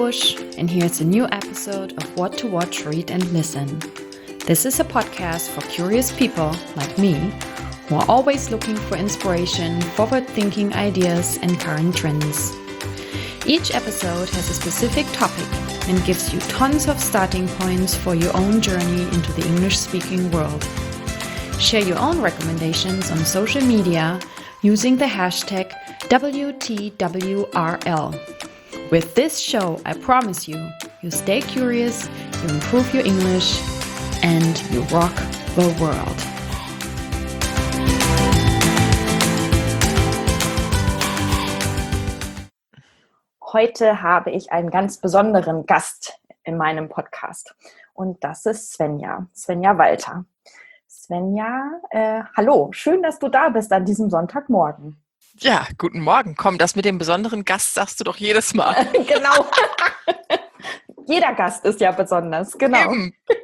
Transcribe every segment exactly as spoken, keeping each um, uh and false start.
Busch, and here's a new episode of What to Watch, Read and Listen. This is a podcast for curious people like me who are always looking for inspiration, forward-thinking ideas, and current trends. Each episode has a specific topic and gives you tons of starting points for your own journey into the English-speaking world. Share your own recommendations on social media using the hashtag W T W R L. With this show, I promise you, you stay curious, you improve your English, and you rock the world. Heute habe ich einen ganz besonderen Gast in meinem Podcast und das ist Svenja, Svenja Walter. Svenja, äh, hallo, schön, dass du da bist an diesem Sonntagmorgen. Ja, guten Morgen. Komm, das mit dem besonderen Gast sagst du doch jedes Mal. Genau. Jeder Gast ist ja besonders, genau.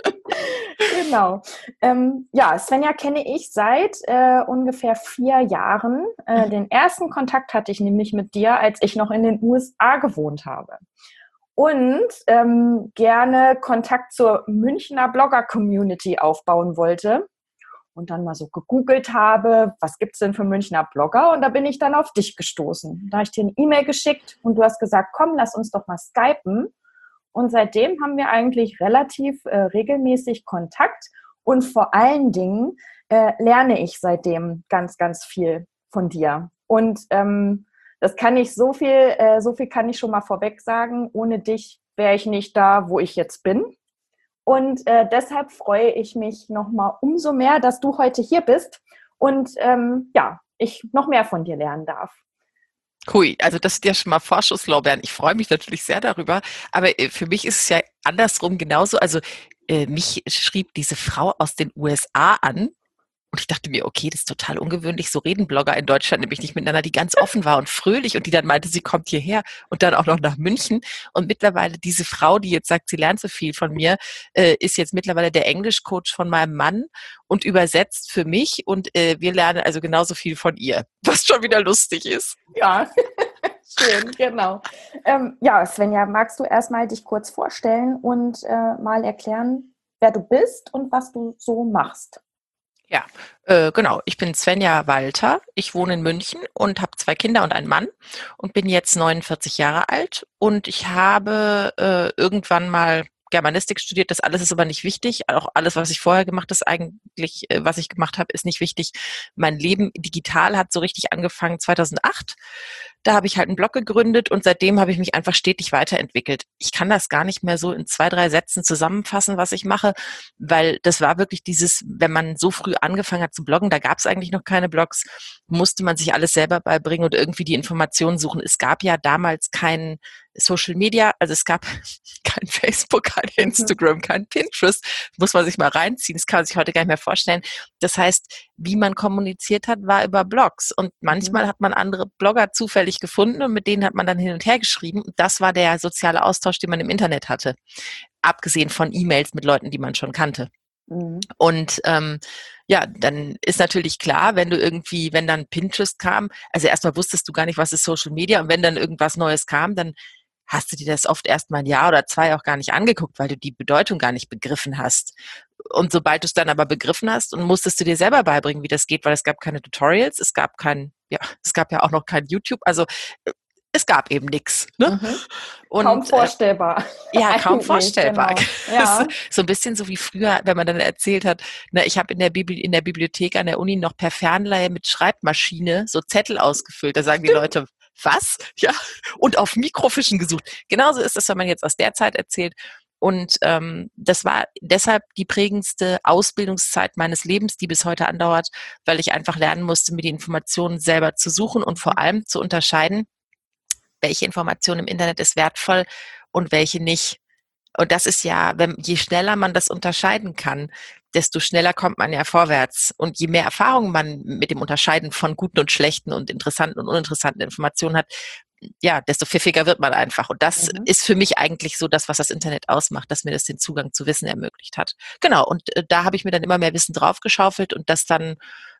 Genau. Ähm, ja, Svenja kenne ich seit äh, ungefähr vier Jahren. Äh, den ersten Kontakt hatte ich nämlich mit dir, als ich noch in den U S A gewohnt habe. Und ähm, gerne Kontakt zur Münchner Blogger-Community aufbauen wollte. Und dann mal so gegoogelt habe, was gibt's denn für Münchner Blogger? Und da bin ich dann auf dich gestoßen. Da habe ich dir eine E-Mail geschickt und du hast gesagt, komm, lass uns doch mal skypen. Und seitdem haben wir eigentlich relativ äh, regelmäßig Kontakt. Und vor allen Dingen äh, lerne ich seitdem ganz, ganz viel von dir. Und ähm, das kann ich so viel, äh, so viel kann ich schon mal vorweg sagen. Ohne dich wäre ich nicht da, wo ich jetzt bin. Und äh, deshalb freue ich mich nochmal umso mehr, dass du heute hier bist und ähm, ja, ich noch mehr von dir lernen darf. Cool, also das sind ja schon mal Vorschusslorbeeren. Ich freue mich natürlich sehr darüber, aber äh, für mich ist es ja andersrum genauso. Also äh, mich schrieb diese Frau aus den U S A an. Und ich dachte mir, okay, das ist total ungewöhnlich, so reden Blogger in Deutschland nämlich nicht miteinander, die ganz offen war und fröhlich und die dann meinte, sie kommt hierher und dann auch noch nach München. Und mittlerweile diese Frau, die jetzt sagt, sie lernt so viel von mir, äh, ist jetzt mittlerweile der Englischcoach von meinem Mann und übersetzt für mich und äh, wir lernen also genauso viel von ihr, was schon wieder lustig ist. Ja, schön, genau. Ähm, ja, Svenja, magst du erstmal dich kurz vorstellen und äh, mal erklären, wer du bist und was du so machst? Ja, äh, genau. Ich bin Svenja Walter. Ich wohne in München und habe zwei Kinder und einen Mann und bin jetzt neunundvierzig Jahre alt. Und ich habe äh, irgendwann mal Germanistik studiert. Das alles ist aber nicht wichtig. Auch alles, was ich vorher gemacht habe, ist eigentlich, äh, was ich gemacht habe, ist nicht wichtig. Mein Leben digital hat so richtig angefangen zweitausendacht. Da habe ich halt einen Blog gegründet und seitdem habe ich mich einfach stetig weiterentwickelt. Ich kann das gar nicht mehr so in zwei, drei Sätzen zusammenfassen, was ich mache, weil das war wirklich dieses, wenn man so früh angefangen hat zu bloggen, da gab es eigentlich noch keine Blogs, musste man sich alles selber beibringen und irgendwie die Informationen suchen. Es gab ja damals kein Social Media, also es gab kein Facebook, kein Instagram, kein Pinterest, muss man sich mal reinziehen, das kann man sich heute gar nicht mehr vorstellen. Das heißt, wie man kommuniziert hat, war über Blogs und manchmal mhm. hat man andere Blogger zufällig gefunden und mit denen hat man dann hin und her geschrieben und das war der soziale Austausch, den man im Internet hatte, abgesehen von E-Mails mit Leuten, die man schon kannte. Mhm. Und ähm, ja, dann ist natürlich klar, wenn du irgendwie, wenn dann Pinterest kam, also erstmal wusstest du gar nicht, was ist Social Media und wenn dann irgendwas Neues kam, dann hast du dir das oft erst mal ein Jahr oder zwei auch gar nicht angeguckt, weil du die Bedeutung gar nicht begriffen hast. Und sobald du es dann aber begriffen hast und musstest du dir selber beibringen, wie das geht, weil es gab keine Tutorials, es gab kein, ja, es gab ja auch noch kein YouTube, also es gab eben nichts. Ne? Mhm. Und, kaum vorstellbar. Äh, ja, kaum vorstellbar. Genau. Ja. So ein bisschen so wie früher, wenn man dann erzählt hat, na, ich habe in der Bibli- in der Bibliothek an der Uni noch per Fernleihe mit Schreibmaschine so Zettel ausgefüllt. Da sagen die Leute, was? Ja, und auf Mikrofischen gesucht. Genauso ist es, wenn man jetzt aus der Zeit erzählt. Und ähm, das war deshalb die prägendste Ausbildungszeit meines Lebens, die bis heute andauert, weil ich einfach lernen musste, mir die Informationen selber zu suchen und vor allem zu unterscheiden, welche Information im Internet ist wertvoll und welche nicht. Und das ist ja, wenn, je schneller man das unterscheiden kann, desto schneller kommt man ja vorwärts. Und je mehr Erfahrung man mit dem Unterscheiden von guten und schlechten und interessanten und uninteressanten Informationen hat, ja, desto pfiffiger wird man einfach. Und das mhm. ist für mich eigentlich so das, was das Internet ausmacht, dass mir das den Zugang zu Wissen ermöglicht hat. Genau, und äh, da habe ich mir dann immer mehr Wissen draufgeschaufelt und das dann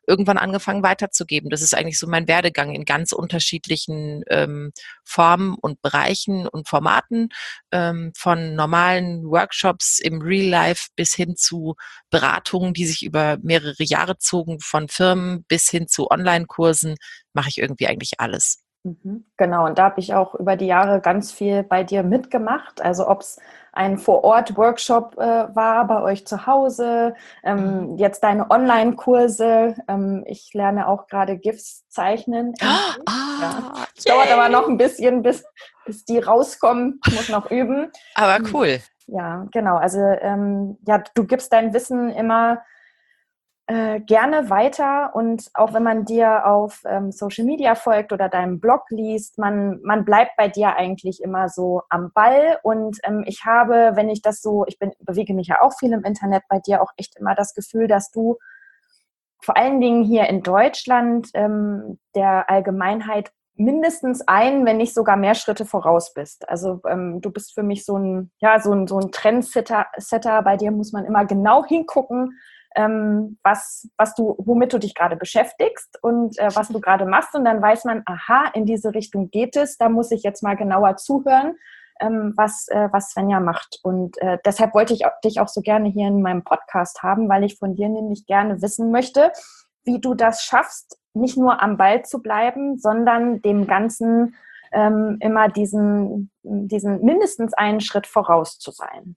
irgendwann angefangen weiterzugeben. Das ist eigentlich so mein Werdegang in ganz unterschiedlichen ähm, Formen und Bereichen und Formaten, ähm, von normalen Workshops im Real Life bis hin zu Beratungen, die sich über mehrere Jahre zogen, von Firmen bis hin zu Online-Kursen, mache ich irgendwie eigentlich alles. Mhm. Genau, und da habe ich auch über die Jahre ganz viel bei dir mitgemacht. Also ob es ein Vor-Ort-Workshop äh, war bei euch zu Hause, ähm, Mhm. jetzt deine Online-Kurse. Ähm, ich lerne auch gerade GIFs zeichnen. endlich. Ja. Ah, Es dauert aber yay! noch ein bisschen, bis, bis die rauskommen. Ich muss noch üben. Aber cool. Ja, genau. Also ähm, ja, du gibst dein Wissen immer Äh, gerne weiter, und auch wenn man dir auf ähm, Social Media folgt oder deinem Blog liest, man, man bleibt bei dir eigentlich immer so am Ball, und ähm, ich habe, wenn ich das so, ich bin, bewege mich ja auch viel im Internet, bei dir auch echt immer das Gefühl, dass du vor allen Dingen hier in Deutschland ähm, der Allgemeinheit mindestens ein, wenn nicht sogar mehr Schritte voraus bist. Also ähm, du bist für mich so ein, ja, so ein, so ein Trendsetter, Setter. Bei dir muss man immer genau hingucken, ähm, was, was du, womit du dich gerade beschäftigst und äh, was du gerade machst. Und dann weiß man, aha, in diese Richtung geht es, da muss ich jetzt mal genauer zuhören, ähm, was, äh, was Svenja macht. Und äh, deshalb wollte ich auch, dich auch so gerne hier in meinem Podcast haben, weil ich von dir nämlich gerne wissen möchte, wie du das schaffst, nicht nur am Ball zu bleiben, sondern dem Ganzen ähm, immer diesen, diesen mindestens einen Schritt voraus zu sein.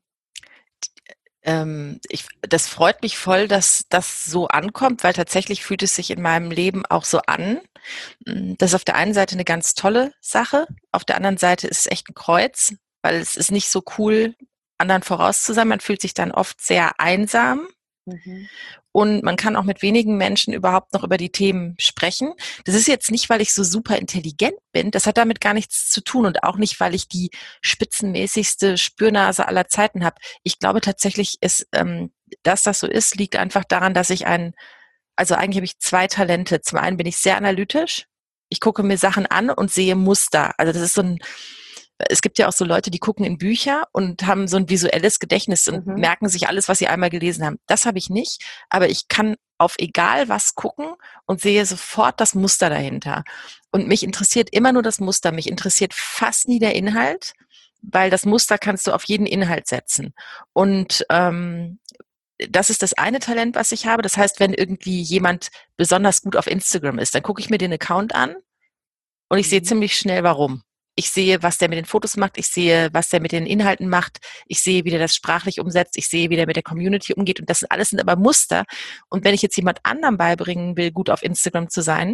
Ähm, ich, das freut mich voll, dass das so ankommt, weil tatsächlich fühlt es sich in meinem Leben auch so an. Das ist auf der einen Seite eine ganz tolle Sache, auf der anderen Seite ist es echt ein Kreuz, weil es ist nicht so cool, anderen voraus zu sein. Man fühlt sich dann oft sehr einsam. Mhm. Und man kann auch mit wenigen Menschen überhaupt noch über die Themen sprechen. Das ist jetzt nicht, weil ich so super intelligent bin. Das hat damit gar nichts zu tun und auch nicht, weil ich die spitzenmäßigste Spürnase aller Zeiten habe. Ich glaube tatsächlich, ist, ähm, dass das so ist, liegt einfach daran, dass ich ein, also eigentlich habe ich zwei Talente. Zum einen bin ich sehr analytisch. Ich gucke mir Sachen an und sehe Muster. Also das ist so ein, es gibt ja auch so Leute, die gucken in Bücher und haben so ein visuelles Gedächtnis und Mhm. merken sich alles, was sie einmal gelesen haben. Das habe ich nicht, aber ich kann auf egal was gucken und sehe sofort das Muster dahinter. Und mich interessiert immer nur das Muster. Mich interessiert fast nie der Inhalt, weil das Muster kannst du auf jeden Inhalt setzen. Und ähm, das ist das eine Talent, was ich habe. Das heißt, wenn irgendwie jemand besonders gut auf Instagram ist, dann gucke ich mir den Account an und ich sehe Mhm. ziemlich schnell, warum. Ich sehe, was der mit den Fotos macht. Ich sehe, was der mit den Inhalten macht. Ich sehe, wie der das sprachlich umsetzt. Ich sehe, wie der mit der Community umgeht. Und das sind alles sind aber Muster. Und wenn ich jetzt jemand anderem beibringen will, gut auf Instagram zu sein,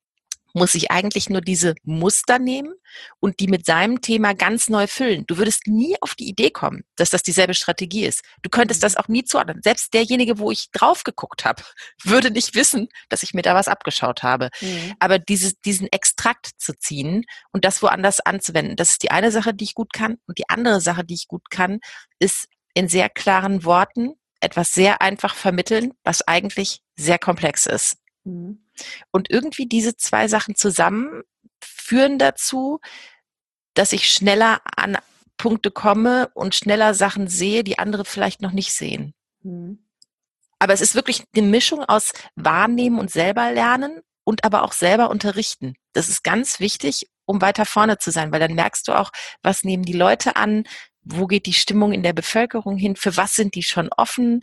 muss ich eigentlich nur diese Muster nehmen und die mit seinem Thema ganz neu füllen. Du würdest nie auf die Idee kommen, dass das dieselbe Strategie ist. Du könntest das auch nie zuordnen. Selbst derjenige, wo ich drauf geguckt habe, würde nicht wissen, dass ich mir da was abgeschaut habe. Mhm. Aber dieses, diesen Extrakt zu ziehen und das woanders anzuwenden, das ist die eine Sache, die ich gut kann. Und die andere Sache, die ich gut kann, ist in sehr klaren Worten etwas sehr einfach vermitteln, was eigentlich sehr komplex ist. Mhm. Und irgendwie diese zwei Sachen zusammen führen dazu, dass ich schneller an Punkte komme und schneller Sachen sehe, die andere vielleicht noch nicht sehen. Mhm. Aber es ist wirklich eine Mischung aus Wahrnehmen und selber lernen und aber auch selber unterrichten. Das ist ganz wichtig, um weiter vorne zu sein, weil dann merkst du auch, was nehmen die Leute an, wo geht die Stimmung in der Bevölkerung hin, für was sind die schon offen,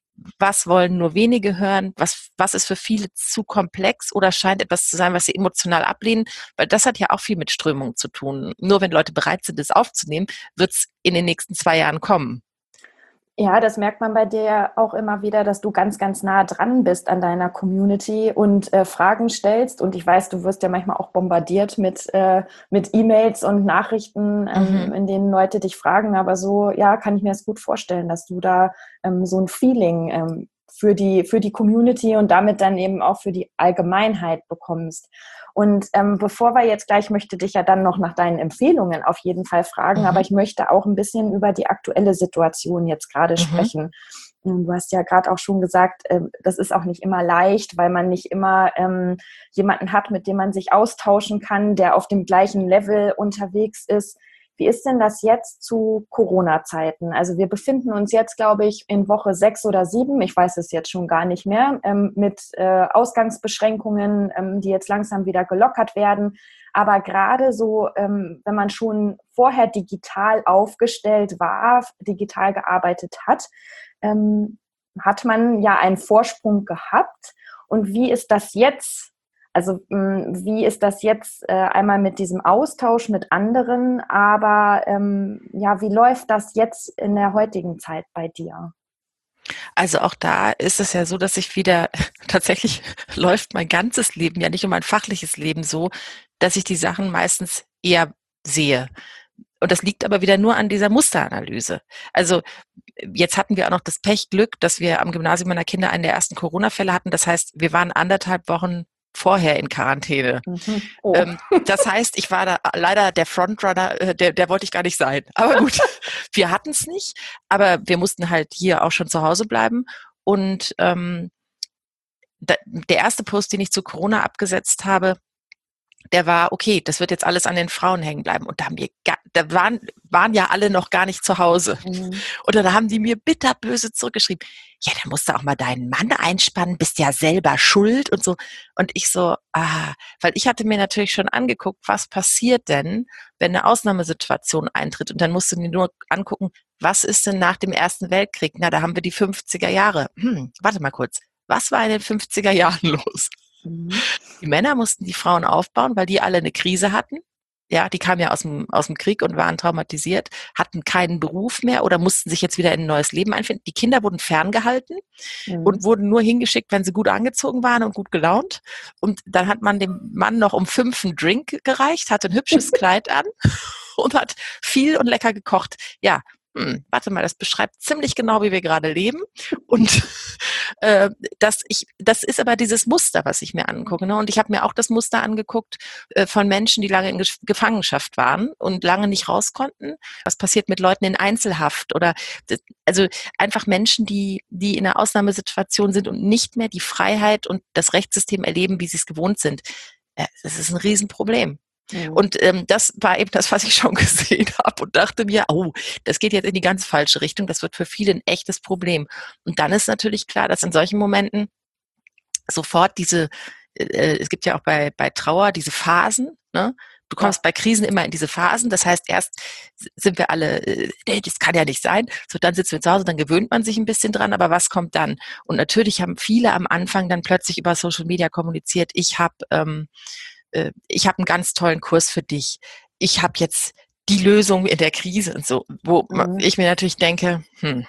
was wollen nur wenige hören, was, was ist für viele zu komplex oder scheint etwas zu sein, was sie emotional ablehnen, weil das hat ja auch viel mit Strömung zu tun. Nur wenn Leute bereit sind, es aufzunehmen, wird es in den nächsten zwei Jahren kommen. Ja, das merkt man bei dir ja auch immer wieder, dass du ganz, ganz nah dran bist an deiner Community und äh, Fragen stellst. Und ich weiß, du wirst ja manchmal auch bombardiert mit, äh, mit E-Mails und Nachrichten, ähm, Mhm. in denen Leute dich fragen. Aber so, ja, kann ich mir das gut vorstellen, dass du da ähm, so ein Feeling ähm, für die, für die Community und damit dann eben auch für die Allgemeinheit bekommst. Und ähm, bevor wir jetzt gleich, möchte dich ja dann noch nach deinen Empfehlungen auf jeden Fall fragen, Mhm. aber ich möchte auch ein bisschen über die aktuelle Situation jetzt gerade Mhm. sprechen. Du hast ja gerade auch schon gesagt, äh, das ist auch nicht immer leicht, weil man nicht immer ähm, jemanden hat, mit dem man sich austauschen kann, der auf dem gleichen Level unterwegs ist. Wie ist denn das jetzt zu Corona-Zeiten? Also wir befinden uns jetzt, glaube ich, in Woche sechs oder sieben, ich weiß es jetzt schon gar nicht mehr, ähm, mit äh, Ausgangsbeschränkungen, ähm, die jetzt langsam wieder gelockert werden. Aber gerade so, ähm, wenn man schon vorher digital aufgestellt war, digital gearbeitet hat, ähm, hat man ja einen Vorsprung gehabt. Und wie ist das jetzt? Also wie ist das jetzt äh, einmal mit diesem Austausch mit anderen, aber ähm, ja, wie läuft das jetzt in der heutigen Zeit bei dir? Also auch da ist es ja so, dass ich wieder, tatsächlich läuft mein ganzes Leben, ja nicht nur mein fachliches Leben so, dass ich die Sachen meistens eher sehe. Und das liegt aber wieder nur an dieser Musteranalyse. Also jetzt hatten wir auch noch das Pechglück, dass wir am Gymnasium meiner Kinder einen der ersten Corona-Fälle hatten. Das heißt, wir waren anderthalb Wochen vorher in Quarantäne. Mhm. Oh. Ähm, das heißt, ich war da leider der Frontrunner, äh, der, der wollte ich gar nicht sein. Aber gut, wir hatten es nicht, aber wir mussten halt hier auch schon zu Hause bleiben. Und ähm, da, der erste Post, den ich zu Corona abgesetzt habe, der war, okay, das wird jetzt alles an den Frauen hängen bleiben. Und da haben wir, ga, da waren, waren ja alle noch gar nicht zu Hause. Mhm. Oder da haben die mir bitterböse zurückgeschrieben, ja, dann musst du auch mal deinen Mann einspannen, bist ja selber schuld und so. Und ich so, ah, weil ich hatte mir natürlich schon angeguckt, was passiert denn, wenn eine Ausnahmesituation eintritt. Und dann musst du dir nur angucken, was ist denn nach dem Ersten Weltkrieg? Na, da haben wir die fünfziger Jahre. Hm, warte mal kurz, was war in den fünfziger Jahren los? Mhm. Die Männer mussten die Frauen aufbauen, weil die alle eine Krise hatten. Ja, die kamen ja aus dem, aus dem Krieg und waren traumatisiert, hatten keinen Beruf mehr oder mussten sich jetzt wieder in ein neues Leben einfinden. Die Kinder wurden ferngehalten mhm. und wurden nur hingeschickt, wenn sie gut angezogen waren und gut gelaunt. Und dann hat man dem Mann noch um fünf einen Drink gereicht, hatte ein hübsches Kleid an und hat viel und lecker gekocht. Ja, hm, warte mal, das beschreibt ziemlich genau, wie wir gerade leben. Und äh, das, ich, das ist aber dieses Muster, was ich mir angucke. Ne? Und ich habe mir auch das Muster angeguckt äh, von Menschen, die lange in Ge- Gefangenschaft waren und lange nicht raus konnten. Was passiert mit Leuten in Einzelhaft? Oder also einfach Menschen, die, die in einer Ausnahmesituation sind und nicht mehr die Freiheit und das Rechtssystem erleben, wie sie es gewohnt sind. Äh, das ist ein Riesenproblem. Mhm. Und ähm, das war eben das, was ich schon gesehen habe und dachte mir, oh, das geht jetzt in die ganz falsche Richtung, das wird für viele ein echtes Problem. Und dann ist natürlich klar, dass in solchen Momenten sofort diese, äh, es gibt ja auch bei, bei Trauer diese Phasen, ne? Du kommst ja bei Krisen immer in diese Phasen, das heißt, erst sind wir alle, äh, das kann ja nicht sein, so dann sitzen wir zu Hause, dann gewöhnt man sich ein bisschen dran, aber was kommt dann? Und natürlich haben viele am Anfang dann plötzlich über Social Media kommuniziert, ich habe ähm, ich habe einen ganz tollen Kurs für dich. Ich habe jetzt die Lösung in der Krise und so, wo mhm. ich mir natürlich denke, hm,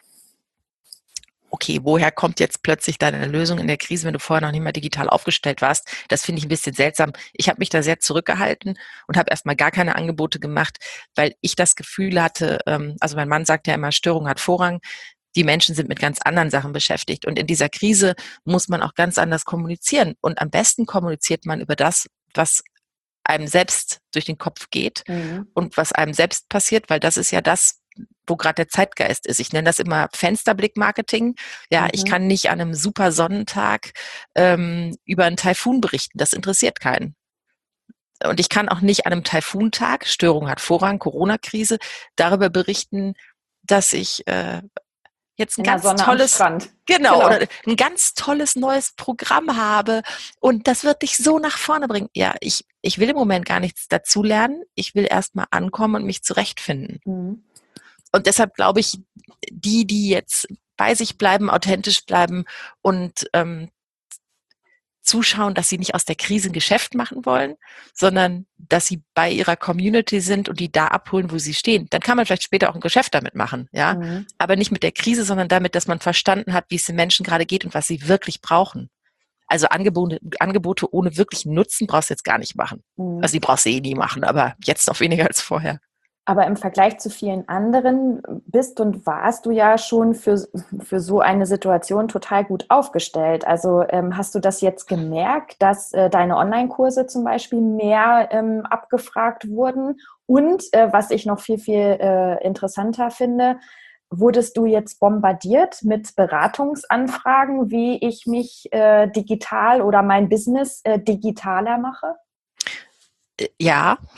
okay, woher kommt jetzt plötzlich deine Lösung in der Krise, wenn du vorher noch nicht mal digital aufgestellt warst? Das finde ich ein bisschen seltsam. Ich habe mich da sehr zurückgehalten und habe erstmal gar keine Angebote gemacht, weil ich das Gefühl hatte, ähm, also mein Mann sagt ja immer, Störung hat Vorrang. Die Menschen sind mit ganz anderen Sachen beschäftigt. Und in dieser Krise muss man auch ganz anders kommunizieren. Und am besten kommuniziert man über das, was einem selbst durch den Kopf geht mhm. und was einem selbst passiert, weil das ist ja das, wo gerade der Zeitgeist ist. Ich nenne das immer Fensterblick-Marketing. Ja, mhm. ich kann nicht an einem super Sonnentag ähm, über einen Taifun berichten. Das interessiert keinen. Und ich kann auch nicht an einem Taifuntag, Störung hat Vorrang, Corona-Krise, darüber berichten, dass ich äh, jetzt ein ganz tolles, genau, genau, oder ein ganz tolles neues Programm habe und das wird dich so nach vorne bringen. Ja, ich, ich will im Moment gar nichts dazu lernen. Ich will erst mal ankommen und mich zurechtfinden. Mhm. Und deshalb glaube ich, die, die jetzt bei sich bleiben, authentisch bleiben und ähm, zuschauen, dass sie nicht aus der Krise ein Geschäft machen wollen, sondern dass sie bei ihrer Community sind und die da abholen, wo sie stehen. Dann kann man vielleicht später auch ein Geschäft damit machen, ja. Mhm. Aber nicht mit der Krise, sondern damit, dass man verstanden hat, wie es den Menschen gerade geht und was sie wirklich brauchen. Also Angebote, Angebote ohne wirklichen Nutzen brauchst du jetzt gar nicht machen. Mhm. Also die brauchst du eh nie machen, aber jetzt noch weniger als vorher. Aber im Vergleich zu vielen anderen bist und warst du ja schon für, für so eine Situation total gut aufgestellt. Also ähm, hast du das jetzt gemerkt, dass äh, deine Online-Kurse zum Beispiel mehr ähm, abgefragt wurden? Und äh, was ich noch viel, viel äh, interessanter finde, wurdest du jetzt bombardiert mit Beratungsanfragen, wie ich mich äh, digital oder mein Business äh, digitaler mache? Ja,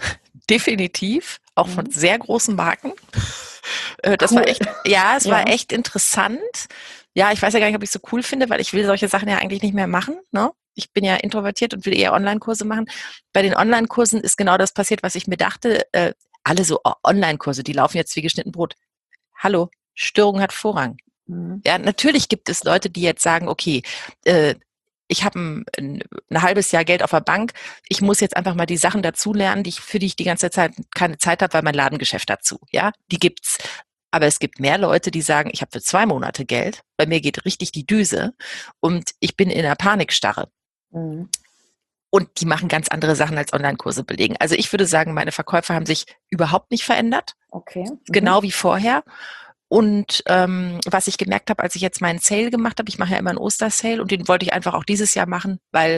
definitiv, auch von Mhm. sehr großen Marken. Äh, Das Cool. war echt, ja, es Ja. war echt interessant. Ja, ich weiß ja gar nicht, ob ich es so cool finde, weil ich will solche Sachen ja eigentlich nicht mehr machen, ne? Ich bin ja introvertiert und will eher Online-Kurse machen. Bei den Online-Kursen ist genau das passiert, was ich mir dachte. Äh, alle so O- Online-Kurse, die laufen jetzt wie geschnitten Brot. Hallo, Störung hat Vorrang. Mhm. Ja, natürlich gibt es Leute, die jetzt sagen, okay, äh, ich habe ein, ein, ein halbes Jahr Geld auf der Bank, ich muss jetzt einfach mal die Sachen dazulernen, die ich, für die ich die ganze Zeit keine Zeit habe, weil mein Ladengeschäft dazu, ja, die gibt's. Aber es gibt mehr Leute, die sagen, ich habe für zwei Monate Geld, bei mir geht richtig die Düse und ich bin in einer Panikstarre. Mhm. Und die machen ganz andere Sachen als Online-Kurse belegen. Also ich würde sagen, meine Verkäufe haben sich überhaupt nicht verändert, Okay. Mhm. genau wie vorher. Und ähm, was ich gemerkt habe, als ich jetzt meinen Sale gemacht habe, ich mache ja immer einen Ostersale und den wollte ich einfach auch dieses Jahr machen, weil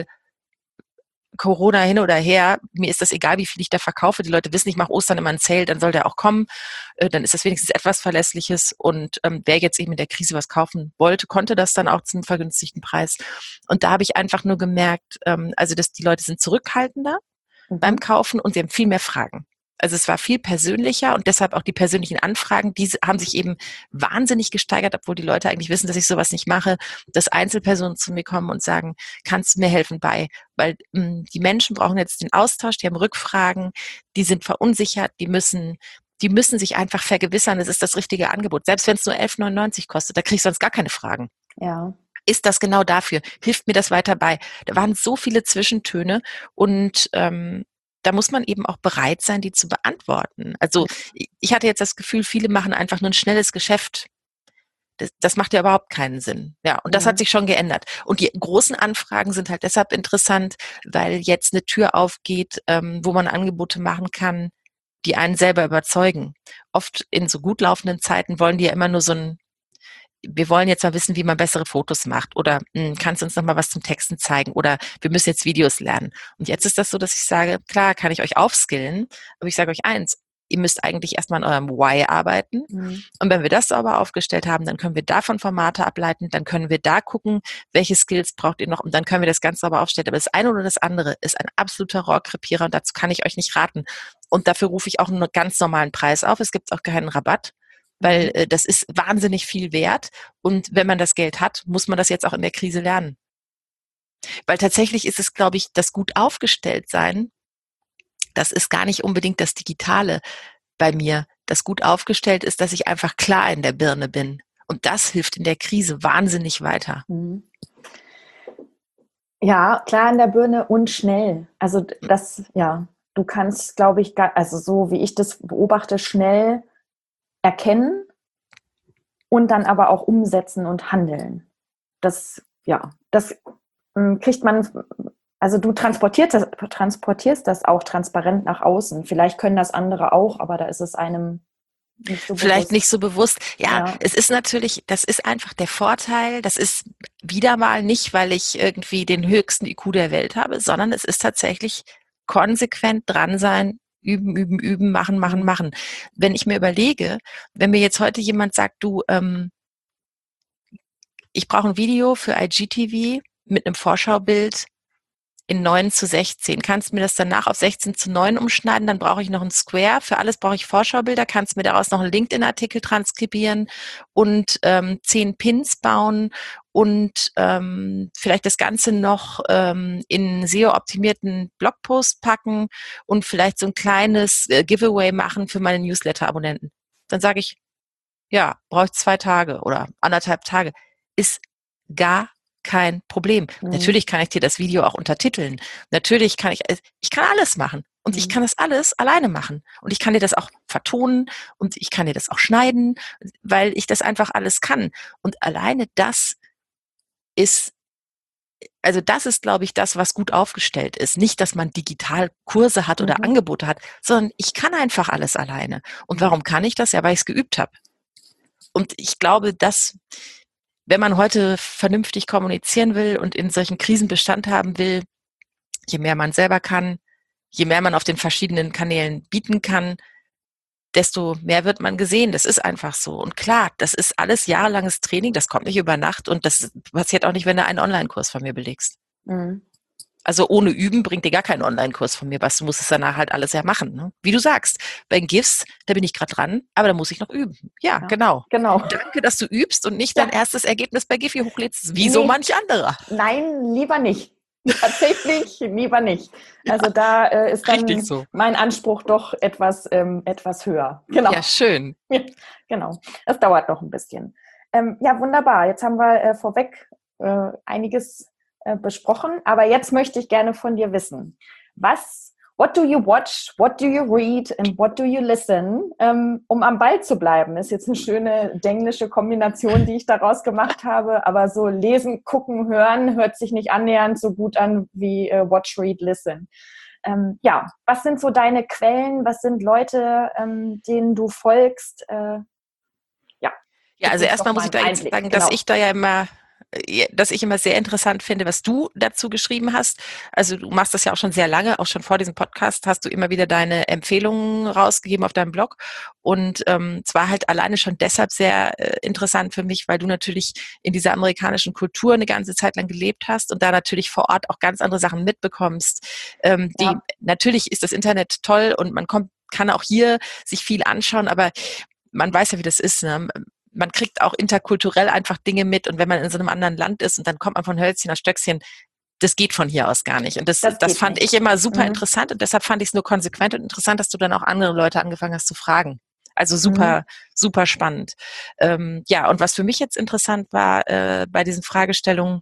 Corona hin oder her, mir ist das egal, wie viel ich da verkaufe. Die Leute wissen, ich mache Ostern immer einen Sale, dann soll der auch kommen. Äh, dann ist das wenigstens etwas Verlässliches. Und ähm, wer jetzt eben in der Krise was kaufen wollte, konnte das dann auch zum vergünstigten Preis. Und da habe ich einfach nur gemerkt, ähm, also dass die Leute sind zurückhaltender beim Mhm. Kaufen und sie haben viel mehr Fragen. Also es war viel persönlicher und deshalb auch die persönlichen Anfragen, die haben sich eben wahnsinnig gesteigert, obwohl die Leute eigentlich wissen, dass ich sowas nicht mache, dass Einzelpersonen zu mir kommen und sagen, kannst du mir helfen bei? Weil mh, die Menschen brauchen jetzt den Austausch, die haben Rückfragen, die sind verunsichert, die müssen die müssen sich einfach vergewissern, es ist das richtige Angebot. Selbst wenn es nur elf neunundneunzig kostet, da kriege ich sonst gar keine Fragen. Ja. Ist das genau dafür? Hilft mir das weiter bei? Da waren so viele Zwischentöne und ähm, da muss man eben auch bereit sein, die zu beantworten. Also ich hatte jetzt das Gefühl, viele machen einfach nur ein schnelles Geschäft. Das, das macht ja überhaupt keinen Sinn. Ja, und das hat Mhm. sich schon geändert. Und die großen Anfragen sind halt deshalb interessant, weil jetzt eine Tür aufgeht, ähm, wo man Angebote machen kann, die einen selber überzeugen. Oft in so gut laufenden Zeiten wollen die ja immer nur so ein wir wollen jetzt mal wissen, wie man bessere Fotos macht oder mh, kannst du uns noch mal was zum Texten zeigen oder wir müssen jetzt Videos lernen. Und jetzt ist das so, dass ich sage, klar, kann ich euch aufskillen, aber ich sage euch eins, ihr müsst eigentlich erstmal an eurem Why arbeiten. Mhm. Und wenn wir das sauber aufgestellt haben, dann können wir davon Formate ableiten, dann können wir da gucken, welche Skills braucht ihr noch und dann können wir das ganz sauber aufstellen. Aber das eine oder das andere ist ein absoluter Rohrkrepierer und dazu kann ich euch nicht raten. Und dafür rufe ich auch einen ganz normalen Preis auf. Es gibt auch keinen Rabatt, weil Mhm. äh, das ist wahnsinnig viel wert. Und wenn man das Geld hat, muss man das jetzt auch in der Krise lernen. Weil tatsächlich ist es, glaube ich, das gut aufgestellt sein, das ist gar nicht unbedingt das Digitale bei mir. Das gut aufgestellt ist, dass ich einfach klar in der Birne bin. Und das hilft in der Krise wahnsinnig weiter. Mhm. Ja, klar in der Birne und schnell. Also d- das, ja, du kannst, glaube ich, ga- also so wie ich das beobachte, schnell erkennen und dann aber auch umsetzen und handeln. Das, ja, das ähm, kriegt man, also du transportierst das, transportierst das auch transparent nach außen. Vielleicht können das andere auch, aber da ist es einem nicht so Vielleicht bewusst. nicht so bewusst. Ja, Ja. es ist natürlich, das ist einfach der Vorteil. Das ist wieder mal nicht, weil ich irgendwie den höchsten I Q der Welt habe, sondern es ist tatsächlich konsequent dran sein, üben, üben, üben, machen, machen, Mhm. machen. Wenn ich mir überlege, wenn mir jetzt heute jemand sagt, du, ähm, ich brauche ein Video für I G T V mit einem Vorschaubild in neun zu sechzehn. Kannst mir das danach auf sechzehn zu neun umschneiden, dann brauche ich noch ein Square. Für alles brauche ich Vorschaubilder. Kannst mir daraus noch einen LinkedIn-Artikel transkribieren und ähm, zehn Pins bauen und ähm, vielleicht das Ganze noch ähm, in S E O-optimierten Blogpost packen und vielleicht so ein kleines äh, Giveaway machen für meine Newsletter-Abonnenten. Dann sage ich, ja, brauche ich zwei Tage oder anderthalb Tage. Ist gar kein Problem. Mhm. Natürlich kann ich dir das Video auch untertiteln. Natürlich kann ich, ich kann alles machen. Und ich Mhm. kann das alles alleine machen. Und ich kann dir das auch vertonen und ich kann dir das auch schneiden, weil ich das einfach alles kann. Und alleine das ist, also das ist, glaube ich, das, was gut aufgestellt ist. Nicht, dass man digital Kurse hat oder Mhm. Angebote hat, sondern ich kann einfach alles alleine. Und warum kann ich das? Ja, weil ich es geübt habe. Und ich glaube, dass, wenn man heute vernünftig kommunizieren will und in solchen Krisen Bestand haben will, je mehr man selber kann, je mehr man auf den verschiedenen Kanälen bieten kann, desto mehr wird man gesehen. Das ist einfach so. Und klar, das ist alles jahrelanges Training, das kommt nicht über Nacht und das passiert auch nicht, wenn du einen Online-Kurs von mir belegst. Mhm. Also ohne Üben bringt dir gar kein Online-Kurs von mir was. Du musst es danach halt alles ja machen. Ne? Wie du sagst, bei GIFs, da bin ich gerade dran, aber da muss ich noch üben. Ja, Ja, genau. genau. Danke, dass du übst und nicht Ja. dein erstes Ergebnis bei Giphy hochlädst, wie Nee. so manch anderer. Nein, lieber nicht. Tatsächlich lieber nicht. Also da äh, ist dann Richtig so. mein Anspruch doch etwas, ähm, etwas höher. Genau. Ja, schön. Ja, genau. Das dauert noch ein bisschen. Ähm, ja, wunderbar. Jetzt haben wir äh, vorweg äh, einiges äh, besprochen, aber jetzt möchte ich gerne von dir wissen, was, what do you watch, what do you read and what do you listen, ähm, um am Ball zu bleiben? Ist jetzt eine schöne englische Kombination, die ich daraus gemacht habe, aber so lesen, gucken, hören hört sich nicht annähernd so gut an wie äh, watch, read, listen. Ähm, ja, was sind so deine Quellen? Was sind Leute, ähm, denen du folgst? Äh, ja. Ja, also erstmal muss ich da jetzt Einblick. sagen, Genau. dass ich da ja immer, dass ich immer sehr interessant finde, was du dazu geschrieben hast. Also du machst das ja auch schon sehr lange, auch schon vor diesem Podcast hast du immer wieder deine Empfehlungen rausgegeben auf deinem Blog. Und ähm, es war halt alleine schon deshalb sehr äh, interessant für mich, weil du natürlich in dieser amerikanischen Kultur eine ganze Zeit lang gelebt hast und da natürlich vor Ort auch ganz andere Sachen mitbekommst. Ähm, die, Ja. Natürlich ist das Internet toll und man kommt, kann auch hier sich viel anschauen, aber man weiß ja, wie das ist, ne? Man kriegt auch interkulturell einfach Dinge mit und wenn man in so einem anderen Land ist und dann kommt man von Hölzchen auf Stöckchen, das geht von hier aus gar nicht. Und das, Das das, geht fand nicht. ich immer super Mhm. interessant und deshalb fand ich es nur konsequent und interessant, dass du dann auch andere Leute angefangen hast zu fragen. Also super, Mhm. super spannend. Ähm, ja, und was für mich jetzt interessant war äh, bei diesen Fragestellungen,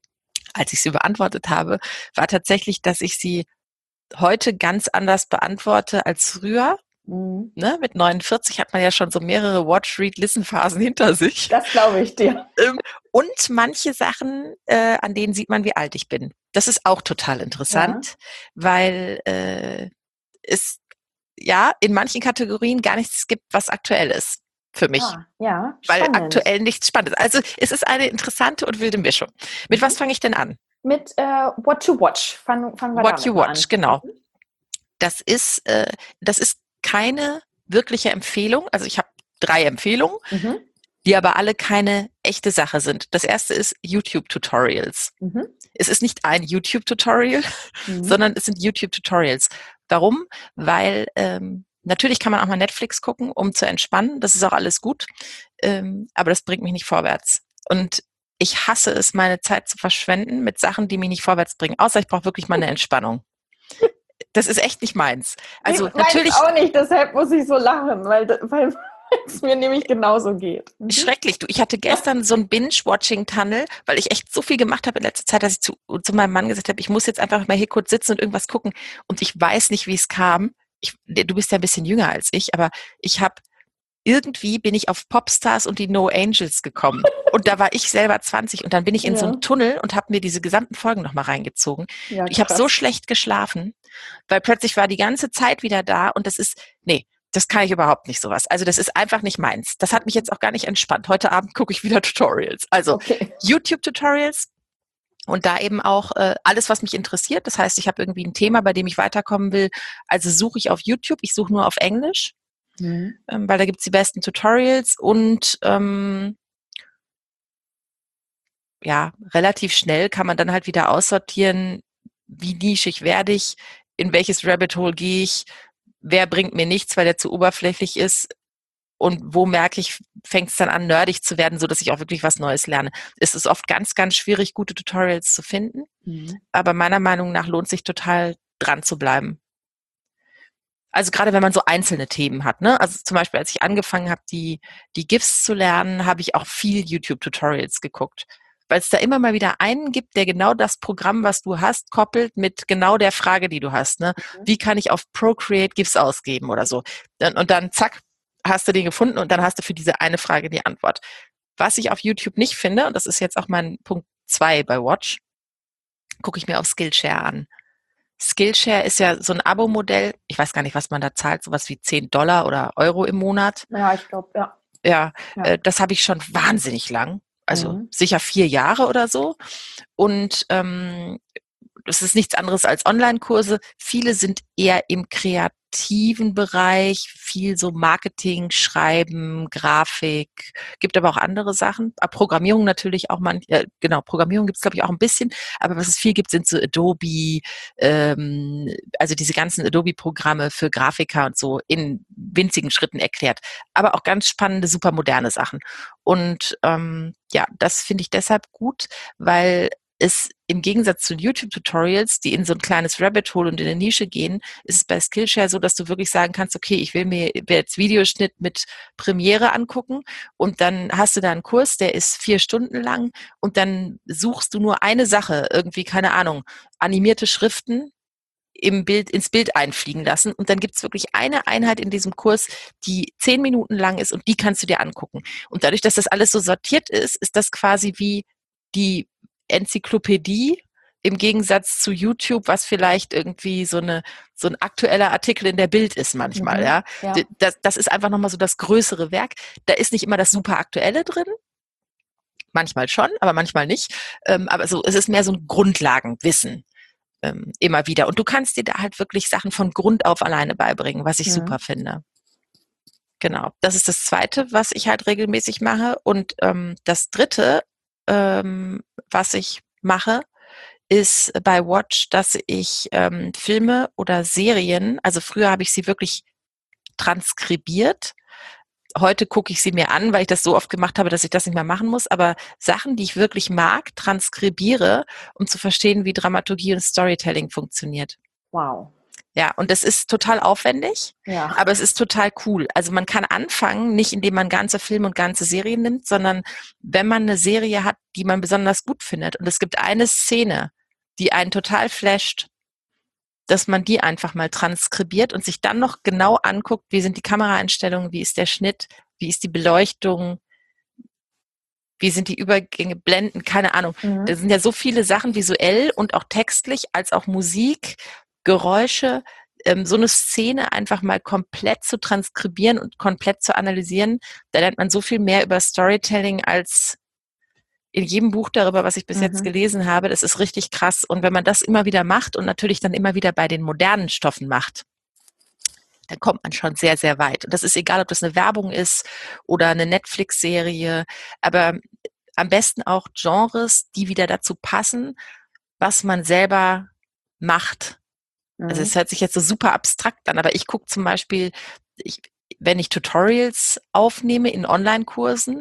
als ich sie beantwortet habe, war tatsächlich, dass ich sie heute ganz anders beantworte als früher. Mhm. Ne? Mit neunundvierzig hat man ja schon so mehrere Watch-Read-Listen-Phasen hinter sich. Das glaube ich dir. Ähm, und manche Sachen, äh, an denen sieht man, wie alt ich bin. Das ist auch total interessant, Ja. weil äh, es ja in manchen Kategorien gar nichts gibt, was aktuell ist für mich. Ah, ja, Weil spannend. aktuell nichts spannend ist. Also es ist eine interessante und wilde Mischung. Mit Mhm. was fange ich denn an? Mit äh, What to Watch. Fangen fangen wir What damit you mal watch, an. genau. Mhm. Das ist, äh, das ist keine wirkliche Empfehlung. Also ich habe drei Empfehlungen, Mhm. die aber alle keine echte Sache sind. Das erste ist YouTube-Tutorials. Mhm. Es ist nicht ein YouTube-Tutorial, Mhm. sondern es sind YouTube-Tutorials. Warum? Weil ähm, natürlich kann man auch mal Netflix gucken, um zu entspannen. Das ist auch alles gut. Ähm, aber das bringt mich nicht vorwärts. Und ich hasse es, meine Zeit zu verschwenden mit Sachen, die mich nicht vorwärts bringen. Außer ich brauche wirklich mal eine Entspannung. Das ist echt nicht meins. Also Ich meins natürlich auch nicht, deshalb muss ich so lachen, weil, weil es mir nämlich genauso geht. Mhm. schrecklich. Du, ich hatte gestern so ein Binge-Watching-Tunnel, weil ich echt so viel gemacht habe in letzter Zeit, dass ich zu, zu meinem Mann gesagt habe, ich muss jetzt einfach mal hier kurz sitzen und irgendwas gucken. Und ich weiß nicht, wie es kam. Ich, du bist ja ein bisschen jünger als ich, aber ich habe irgendwie bin ich auf Popstars und die No Angels gekommen. Und da war ich selber zwanzig und dann bin ich in Ja. so einem Tunnel und habe mir diese gesamten Folgen nochmal reingezogen. Ja, Ich habe krass. so schlecht geschlafen, weil plötzlich war die ganze Zeit wieder da und das ist, nee, das kann ich überhaupt nicht sowas. Also das ist einfach nicht meins. Das hat mich jetzt auch gar nicht entspannt. Heute Abend gucke ich wieder Tutorials. Also Okay. YouTube-Tutorials und da eben auch äh, alles, was mich interessiert. Das heißt, ich habe irgendwie ein Thema, bei dem ich weiterkommen will. Also suche ich auf YouTube. Ich suche nur auf Englisch. Mhm. Ähm, weil da gibt's die besten Tutorials und ähm, ja, relativ schnell kann man dann halt wieder aussortieren, wie nischig werde ich, in welches Rabbit Hole gehe ich, wer bringt mir nichts, weil der zu oberflächlich ist und wo merke ich, fängt es dann an, nerdig zu werden, so dass ich auch wirklich was Neues lerne. Es ist oft ganz, ganz schwierig, gute Tutorials zu finden, Mhm. aber meiner Meinung nach lohnt sich total dran zu bleiben. Also gerade wenn man so einzelne Themen hat, ne? Also zum Beispiel, als ich angefangen habe, die, die GIFs zu lernen, habe ich auch viel YouTube-Tutorials geguckt. Weil es da immer mal wieder einen gibt, der genau das Programm, was du hast, koppelt mit genau der Frage, die du hast. Ne? Mhm. Wie kann ich auf Procreate GIFs ausgeben oder so? Und dann zack, hast du den gefunden und dann hast du für diese eine Frage die Antwort. Was ich auf YouTube nicht finde, und das ist jetzt auch mein Punkt zwei bei Watch, gucke ich mir auf Skillshare an. Skillshare ist ja so ein Abo-Modell. Ich weiß gar nicht, was man da zahlt, sowas wie zehn Dollar oder Euro im Monat. Ja, ich glaube, ja. Ja, Ja. äh, das habe ich schon wahnsinnig lang. Also Mhm. sicher vier Jahre oder so. Und ähm, das ist nichts anderes als Online-Kurse. Viele sind eher im kreativen Bereich, viel so Marketing, Schreiben, Grafik, gibt aber auch andere Sachen. Programmierung natürlich auch man, äh, genau, Programmierung gibt es glaube ich auch ein bisschen, aber was es viel gibt, sind so Adobe, ähm, also diese ganzen Adobe-Programme für Grafiker und so in winzigen Schritten erklärt. Aber auch ganz spannende, super moderne Sachen. Und ähm, ja, das finde ich deshalb gut, weil es im Gegensatz zu YouTube-Tutorials, die in so ein kleines Rabbit Hole und in eine Nische gehen, ist es bei Skillshare so, dass du wirklich sagen kannst, okay, ich will mir jetzt Videoschnitt mit Premiere angucken und dann hast du da einen Kurs, der ist vier Stunden lang und dann suchst du nur eine Sache, irgendwie, keine Ahnung, animierte Schriften im Bild, ins Bild einfliegen lassen und dann gibt's wirklich eine Einheit in diesem Kurs, die zehn Minuten lang ist und die kannst du dir angucken. Und dadurch, dass das alles so sortiert ist, ist das quasi wie die Enzyklopädie im Gegensatz zu YouTube, was vielleicht irgendwie so eine so ein aktueller Artikel in der Bild ist manchmal, Mhm, ja. ja. Das, das ist einfach nochmal so das größere Werk. Da ist nicht immer das super Aktuelle drin. Manchmal schon, aber manchmal nicht. Ähm, aber so, es ist mehr so ein Grundlagenwissen ähm, immer wieder. Und du kannst dir da halt wirklich Sachen von Grund auf alleine beibringen, was ich Mhm. super finde. Genau. Das ist das Zweite, was ich halt regelmäßig mache. Und ähm, das Dritte, ähm, was ich mache, ist bei Watch, dass ich ähm, Filme oder Serien, also früher habe ich sie wirklich transkribiert. Heute gucke ich sie mir an, weil ich das so oft gemacht habe, dass ich das nicht mehr machen muss. Aber Sachen, die ich wirklich mag, transkribiere, um zu verstehen, wie Dramaturgie und Storytelling funktioniert. Wow. Ja, und das ist total aufwendig, Ja. aber es ist total cool. Also man kann anfangen, nicht indem man ganze Filme und ganze Serien nimmt, sondern wenn man eine Serie hat, die man besonders gut findet und es gibt eine Szene, die einen total flasht, dass man die einfach mal transkribiert und sich dann noch genau anguckt, wie sind die Kameraeinstellungen, wie ist der Schnitt, wie ist die Beleuchtung, wie sind die Übergänge, Blenden, keine Ahnung. Mhm. Da sind ja so viele Sachen visuell und auch textlich, als auch Musik, Geräusche, ähm, so eine Szene einfach mal komplett zu transkribieren und komplett zu analysieren. Da lernt man so viel mehr über Storytelling als in jedem Buch darüber, was ich bis Mhm. jetzt gelesen habe. Das ist richtig krass. Und wenn man das immer wieder macht und natürlich dann immer wieder bei den modernen Stoffen macht, dann kommt man schon sehr, sehr weit. Und das ist egal, ob das eine Werbung ist oder eine Netflix-Serie, aber am besten auch Genres, die wieder dazu passen, was man selber macht. Also es Mhm. hört sich jetzt so super abstrakt an, aber ich gucke zum Beispiel, ich, wenn ich Tutorials aufnehme in Online-Kursen,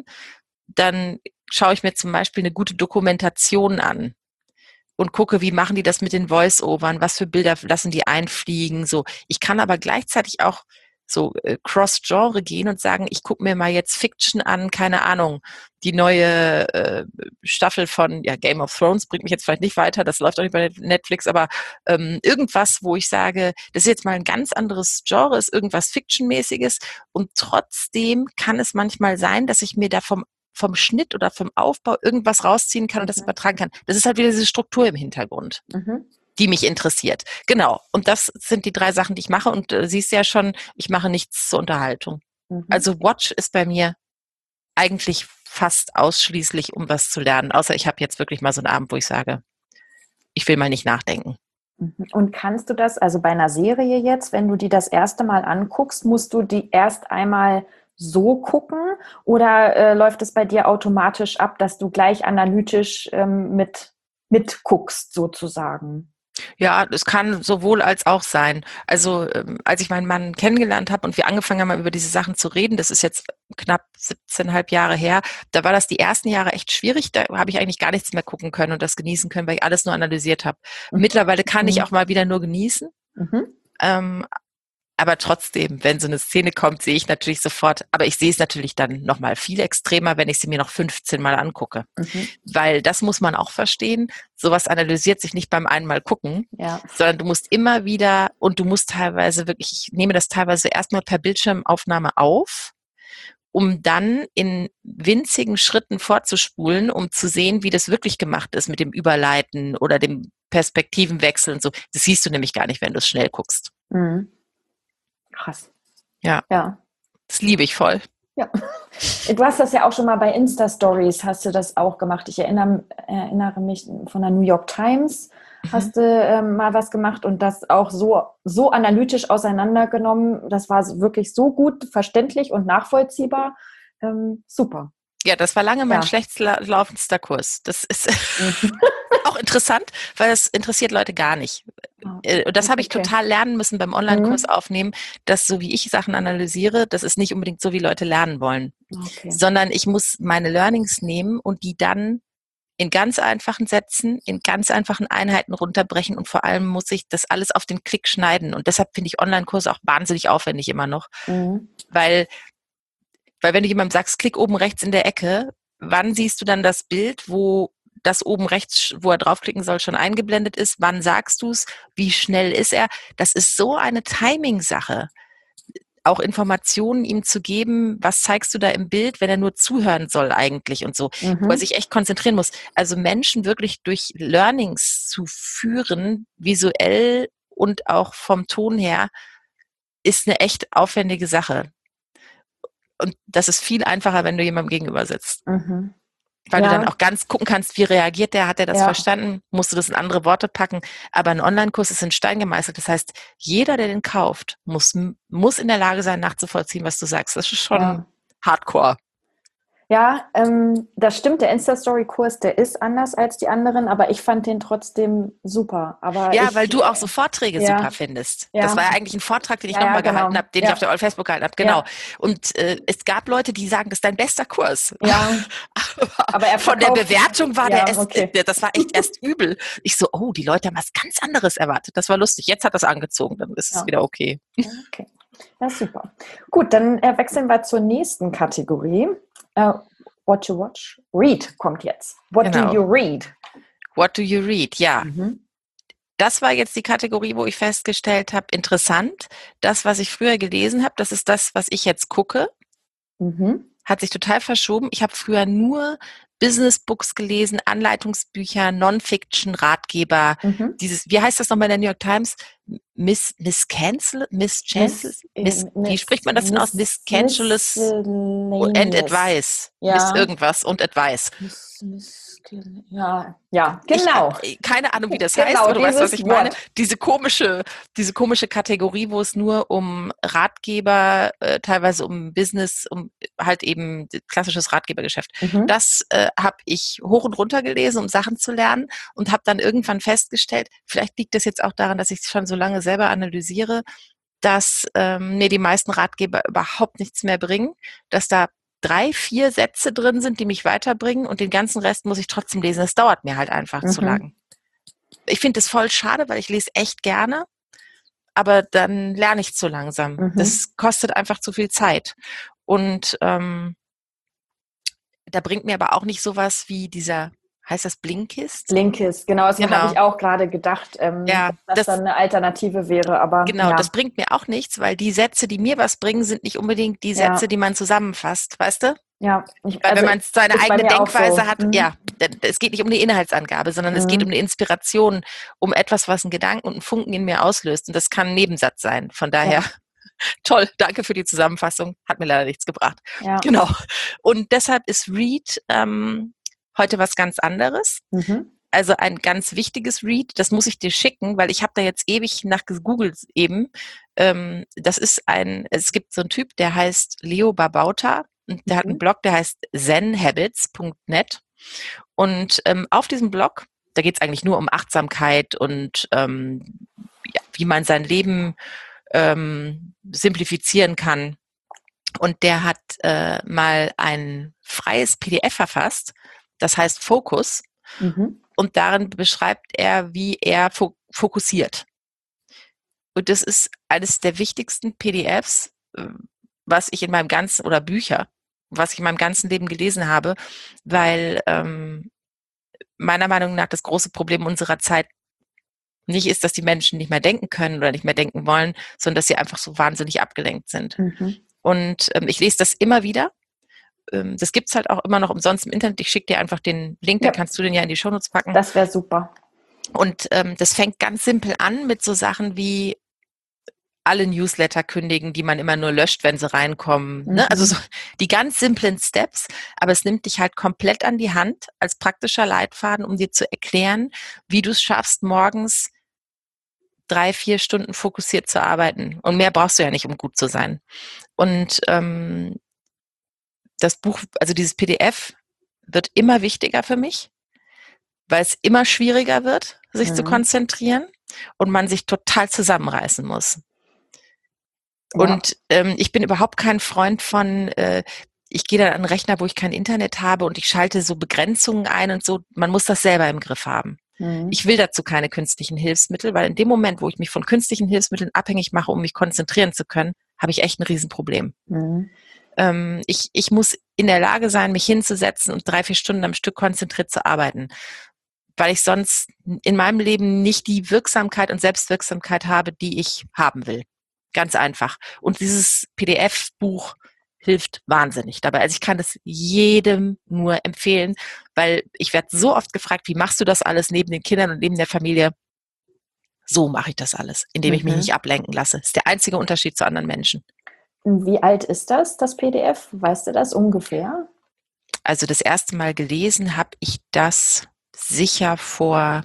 dann schaue ich mir zum Beispiel eine gute Dokumentation an und gucke, wie machen die das mit den Voice-Overn, was für Bilder lassen die einfliegen, so. Ich kann aber gleichzeitig auch so äh, Cross-Genre gehen und sagen, ich gucke mir mal jetzt Fiction an, keine Ahnung, die neue äh, Staffel von ja, Game of Thrones bringt mich jetzt vielleicht nicht weiter, das läuft auch nicht bei Netflix, aber ähm, irgendwas, wo ich sage, das ist jetzt mal ein ganz anderes Genre, ist irgendwas Fiction-mäßiges und trotzdem kann es manchmal sein, dass ich mir da vom vom Schnitt oder vom Aufbau irgendwas rausziehen kann und das Mhm. übertragen kann. Das ist halt wieder diese Struktur im Hintergrund, Mhm. die mich interessiert. Genau. Und das sind die drei Sachen, die ich mache. Und äh, siehst ja schon, ich mache nichts zur Unterhaltung. Mhm. Also Watch ist bei mir eigentlich fast ausschließlich, um was zu lernen. Außer ich habe jetzt wirklich mal so einen Abend, wo ich sage, ich will mal nicht nachdenken. Mhm. Und kannst du das, also bei einer Serie jetzt, wenn du die das erste Mal anguckst, musst du die erst einmal so gucken oder äh, läuft es bei dir automatisch ab, dass du gleich analytisch ähm, mit mitguckst sozusagen? Ja, es kann sowohl als auch sein. Also ähm, als ich meinen Mann kennengelernt habe und wir angefangen haben, über diese Sachen zu reden, das ist jetzt knapp siebzehn Komma fünf Jahre her, da war das die ersten Jahre echt schwierig. Da habe ich eigentlich gar nichts mehr gucken können und das genießen können, weil ich alles nur analysiert habe. Mittlerweile kann ich auch mal wieder nur genießen. Mhm. Ähm, aber trotzdem, wenn so eine Szene kommt, sehe ich natürlich sofort, aber ich sehe es natürlich dann nochmal viel extremer, wenn ich sie mir noch fünfzehn Mal angucke. Mhm. Weil das muss man auch verstehen, sowas analysiert sich nicht beim einmal gucken, Ja. sondern du musst immer wieder und du musst teilweise wirklich, ich nehme das teilweise erstmal per Bildschirmaufnahme auf, um dann in winzigen Schritten vorzuspulen, um zu sehen, wie das wirklich gemacht ist mit dem Überleiten oder dem Perspektivenwechsel und so. Das siehst du nämlich gar nicht, wenn du es schnell guckst. Mhm. Krass. Ja. Ja. Das liebe ich voll. Ja. Du hast das ja auch schon mal bei Insta-Stories, hast du das auch gemacht. Ich erinnere, erinnere mich von der New York Times, hast du ähm, mal was gemacht und das auch so, so analytisch auseinandergenommen. Das war wirklich so gut verständlich und nachvollziehbar. Ähm, super. Ja, das war lange mein Ja. schlecht la- laufendster Kurs. Das ist Mhm. auch interessant, weil das interessiert Leute gar nicht. Ah, Äh, Das habe ich okay. total lernen müssen beim Online-Kurs Mhm. aufnehmen, dass so wie ich Sachen analysiere, das ist nicht unbedingt so, wie Leute lernen wollen, Okay. sondern ich muss meine Learnings nehmen und die dann in ganz einfachen Sätzen, in ganz einfachen Einheiten runterbrechen und vor allem muss ich das alles auf den Klick schneiden. Und deshalb finde ich Online-Kurse auch wahnsinnig aufwendig immer noch, Mhm. weil, weil wenn du jemandem sagst, klick oben rechts in der Ecke, wann siehst du dann das Bild, wo das oben rechts, wo er draufklicken soll, schon eingeblendet ist? Wann sagst du es? Wie schnell ist er? Das ist so eine Timing-Sache. Auch Informationen ihm zu geben, was zeigst du da im Bild, wenn er nur zuhören soll eigentlich und so, wo er Mhm. sich echt konzentrieren muss. Also Menschen wirklich durch Learnings zu führen, visuell und auch vom Ton her, ist eine echt aufwendige Sache. Und das ist viel einfacher, wenn du jemandem gegenüber sitzt. Mhm. Weil du dann Ja, auch ganz gucken kannst, wie reagiert der, hat er das ja. verstanden, musst du das in andere Worte packen. Aber ein Online-Kurs ist in Stein gemeißelt. Das heißt, jeder, der den kauft, muss, muss in der Lage sein, nachzuvollziehen, was du sagst. Das ist schon Ja. Hardcore. Ja, ähm, das stimmt. Der Insta-Story-Kurs, der ist anders als die anderen, aber ich fand den trotzdem super. Aber Ja, ich, weil du auch äh, so Vorträge ja, super findest. Das ja, war ja eigentlich ein Vortrag, den ich ja, ja, nochmal gehalten genau. habe, den ich auf Ja, der All Facebook gehalten habe. Genau. ja, Und äh, es gab Leute, die sagen, das ist dein bester Kurs. ja. Aber Aber er von der verkauft, Bewertung war der ja, es, okay. äh, das war echt erst übel. Ich so, oh, die Leute haben was ganz anderes erwartet. Das war lustig. Jetzt hat das angezogen, dann ist es Ja. wieder okay. Okay. Ja, super. Gut, dann äh, wechseln wir zur nächsten Kategorie. Äh, What to watch? Read kommt jetzt. What Genau. do you read? What do you read? Ja, Mhm. das war jetzt die Kategorie, wo ich festgestellt habe, interessant. Das, was ich früher gelesen habe, das ist das, was ich jetzt gucke. Mhm. Hat sich total verschoben. Ich habe früher nur Business Books gelesen, Anleitungsbücher, Non-Fiction, Ratgeber. Mhm. Dieses, wie heißt das nochmal in der New York Times? Miss, Miss Cancel, Miss Chancel, Miss, Miss, äh, wie Miss, spricht man das denn aus? Miss Cancelous and Miscellaneous. Advice. Miss Ja. irgendwas und Advice. Miss, Miss, ja, ja, Ich genau. äh, keine Ahnung, wie das heißt, Genau, aber du weißt, was dieses ich meine. Wort. Diese komische, diese komische Kategorie, wo es nur um Ratgeber, äh, teilweise um Business, um halt eben klassisches Ratgebergeschäft. Mhm. Das äh, habe ich hoch und runter gelesen, um Sachen zu lernen und habe dann irgendwann festgestellt, vielleicht liegt das jetzt auch daran, dass ich es schon so lange selber analysiere, dass ähm, mir die meisten Ratgeber überhaupt nichts mehr bringen, dass da drei, vier Sätze drin sind, die mich weiterbringen und den ganzen Rest muss ich trotzdem lesen. Das dauert mir halt einfach Mhm. zu lang. Ich finde das voll schade, weil ich lese echt gerne, aber dann lerne ich zu langsam. Mhm. Das kostet einfach zu viel Zeit. Und ähm, da bringt mir aber auch nicht sowas wie dieser, heißt das Blinkist? Blinkist, genau, das Genau. habe ich auch gerade gedacht, ähm, Ja, dass das, das dann eine Alternative wäre, aber genau, ja. das bringt mir auch nichts, weil die Sätze, die mir was bringen, sind nicht unbedingt die Ja. Sätze, die man zusammenfasst, weißt du? Ja, ich, Weil also wenn man seine ist bei eigene mir auch Denkweise so. hat, Mhm. ja, denn es geht nicht um die Inhaltsangabe, sondern es geht um Mhm. eine Inspiration, um etwas, was einen Gedanken und einen Funken in mir auslöst. Und das kann ein Nebensatz sein. Von daher, Ja. toll, danke für die Zusammenfassung. Hat mir leider nichts gebracht. Ja. Genau. Und deshalb ist Read ähm, heute was ganz anderes. Mhm. Also ein ganz wichtiges Read, das muss ich dir schicken, weil ich habe da jetzt ewig nach gegoogelt eben. Ähm, das ist ein, es gibt so einen Typ, der heißt Leo Babauta und der Mhm. hat einen Blog, der heißt zen habits punkt net und ähm, auf diesem Blog, da geht es eigentlich nur um Achtsamkeit und ähm, ja, wie man sein Leben ähm, simplifizieren kann. Und der hat äh, mal ein freies P D F verfasst, das heißt Focus. Mhm. Und darin beschreibt er, wie er fo- fokussiert. Und das ist eines der wichtigsten P D Fs, äh, was ich in meinem ganzen, oder Bücher, was ich in meinem ganzen Leben gelesen habe, weil ähm, meiner Meinung nach das große Problem unserer Zeit nicht ist, dass die Menschen nicht mehr denken können oder nicht mehr denken wollen, sondern dass sie einfach so wahnsinnig abgelenkt sind. Mhm. Und ähm, ich lese das immer wieder. Ähm, das gibt's halt auch immer noch umsonst im Internet. Ich schicke dir einfach den Link, Ja. dann kannst du den ja in die Shownotes packen. Das wäre super. Und ähm, das fängt ganz simpel an mit so Sachen wie alle Newsletter kündigen, die man immer nur löscht, wenn sie reinkommen. Mhm. Ne? Also so die ganz simplen Steps, aber es nimmt dich halt komplett an die Hand als praktischer Leitfaden, um dir zu erklären, wie du es schaffst, morgens drei, vier Stunden fokussiert zu arbeiten. Und mehr brauchst du ja nicht, um gut zu sein. Und ähm, das Buch, also dieses P D F, wird immer wichtiger für mich, weil es immer schwieriger wird, sich Mhm. zu konzentrieren und man sich total zusammenreißen muss. Ja. Und ähm, ich bin überhaupt kein Freund von, äh, ich gehe dann an einen Rechner, wo ich kein Internet habe und ich schalte so Begrenzungen ein und so. Man muss das selber im Griff haben. Mhm. Ich will dazu keine künstlichen Hilfsmittel, weil in dem Moment, wo ich mich von künstlichen Hilfsmitteln abhängig mache, um mich konzentrieren zu können, habe ich echt ein Riesenproblem. Mhm. Ähm, ich, ich muss in der Lage sein, mich hinzusetzen und drei, vier Stunden am Stück konzentriert zu arbeiten, weil ich sonst in meinem Leben nicht die Wirksamkeit und Selbstwirksamkeit habe, die ich haben will. Ganz einfach. Und dieses P D F-Buch hilft wahnsinnig dabei. Also ich kann das jedem nur empfehlen, weil ich werde so oft gefragt, wie machst du das alles neben den Kindern und neben der Familie? So mache ich das alles, indem ich mich Mhm. nicht ablenken lasse. Das ist der einzige Unterschied zu anderen Menschen. Wie alt ist das, das P D F? Weißt du das ungefähr? Also das erste Mal gelesen habe ich das sicher vor,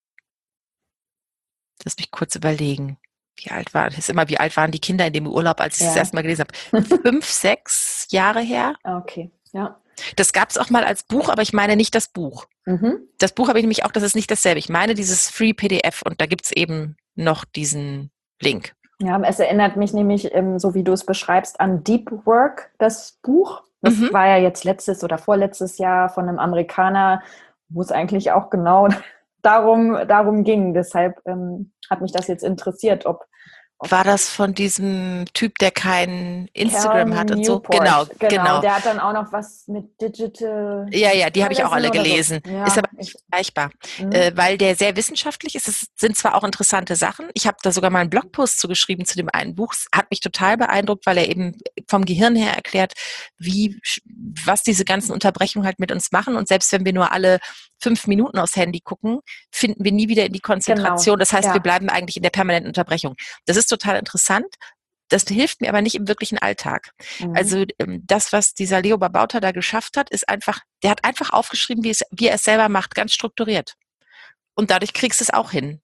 lass mich kurz überlegen, wie alt war, das ist immer, wie alt waren die Kinder in dem Urlaub, als ich Ja. das erste Mal gelesen habe? Fünf, sechs Jahre her. Okay, ja. Das gab es auch mal als Buch, aber ich meine nicht das Buch. Mhm. Das Buch habe ich nämlich auch, das ist nicht dasselbe. Ich meine dieses Free P D F und da gibt es eben noch diesen Link. Ja, es erinnert mich nämlich, ähm, so wie du es beschreibst, an Deep Work, das Buch. Das Mhm. war ja jetzt letztes oder vorletztes Jahr von einem Amerikaner, wo es eigentlich auch genau darum, darum ging. Deshalb ähm, hat mich das jetzt interessiert, ob War das von diesem Typ, der kein Instagram Cal hat und so? Newport. Genau, genau. genau. Der hat dann auch noch was mit Digital. Ja, ja, die habe ich auch alle oder so. gelesen. Ja, ist aber ich, nicht vergleichbar, Mhm. äh, weil der sehr wissenschaftlich ist. Es sind zwar auch interessante Sachen. Ich habe da sogar mal einen Blogpost zugeschrieben zu dem einen Buch. Es hat mich total beeindruckt, weil er eben vom Gehirn her erklärt, wie, was diese ganzen Unterbrechungen halt mit uns machen. Und selbst wenn wir nur alle fünf Minuten aufs Handy gucken, finden wir nie wieder in die Konzentration. Genau, Das heißt, ja. wir bleiben eigentlich in der permanenten Unterbrechung. Das ist total interessant. Das hilft mir aber nicht im wirklichen Alltag. Mhm. Also ähm, das, was dieser Leo Babauta da geschafft hat, ist einfach, der hat einfach aufgeschrieben, wie, es, wie er es selber macht, ganz strukturiert. Und dadurch kriegst du es auch hin.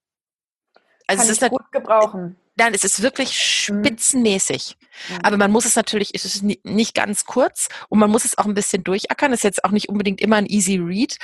Also Kann es ich ist gut gebrauchen. Nein, es ist wirklich spitzenmäßig. Mhm. Aber man muss es natürlich, es ist ni- nicht ganz kurz und man muss es auch ein bisschen durchackern. Es ist jetzt auch nicht unbedingt immer ein easy read,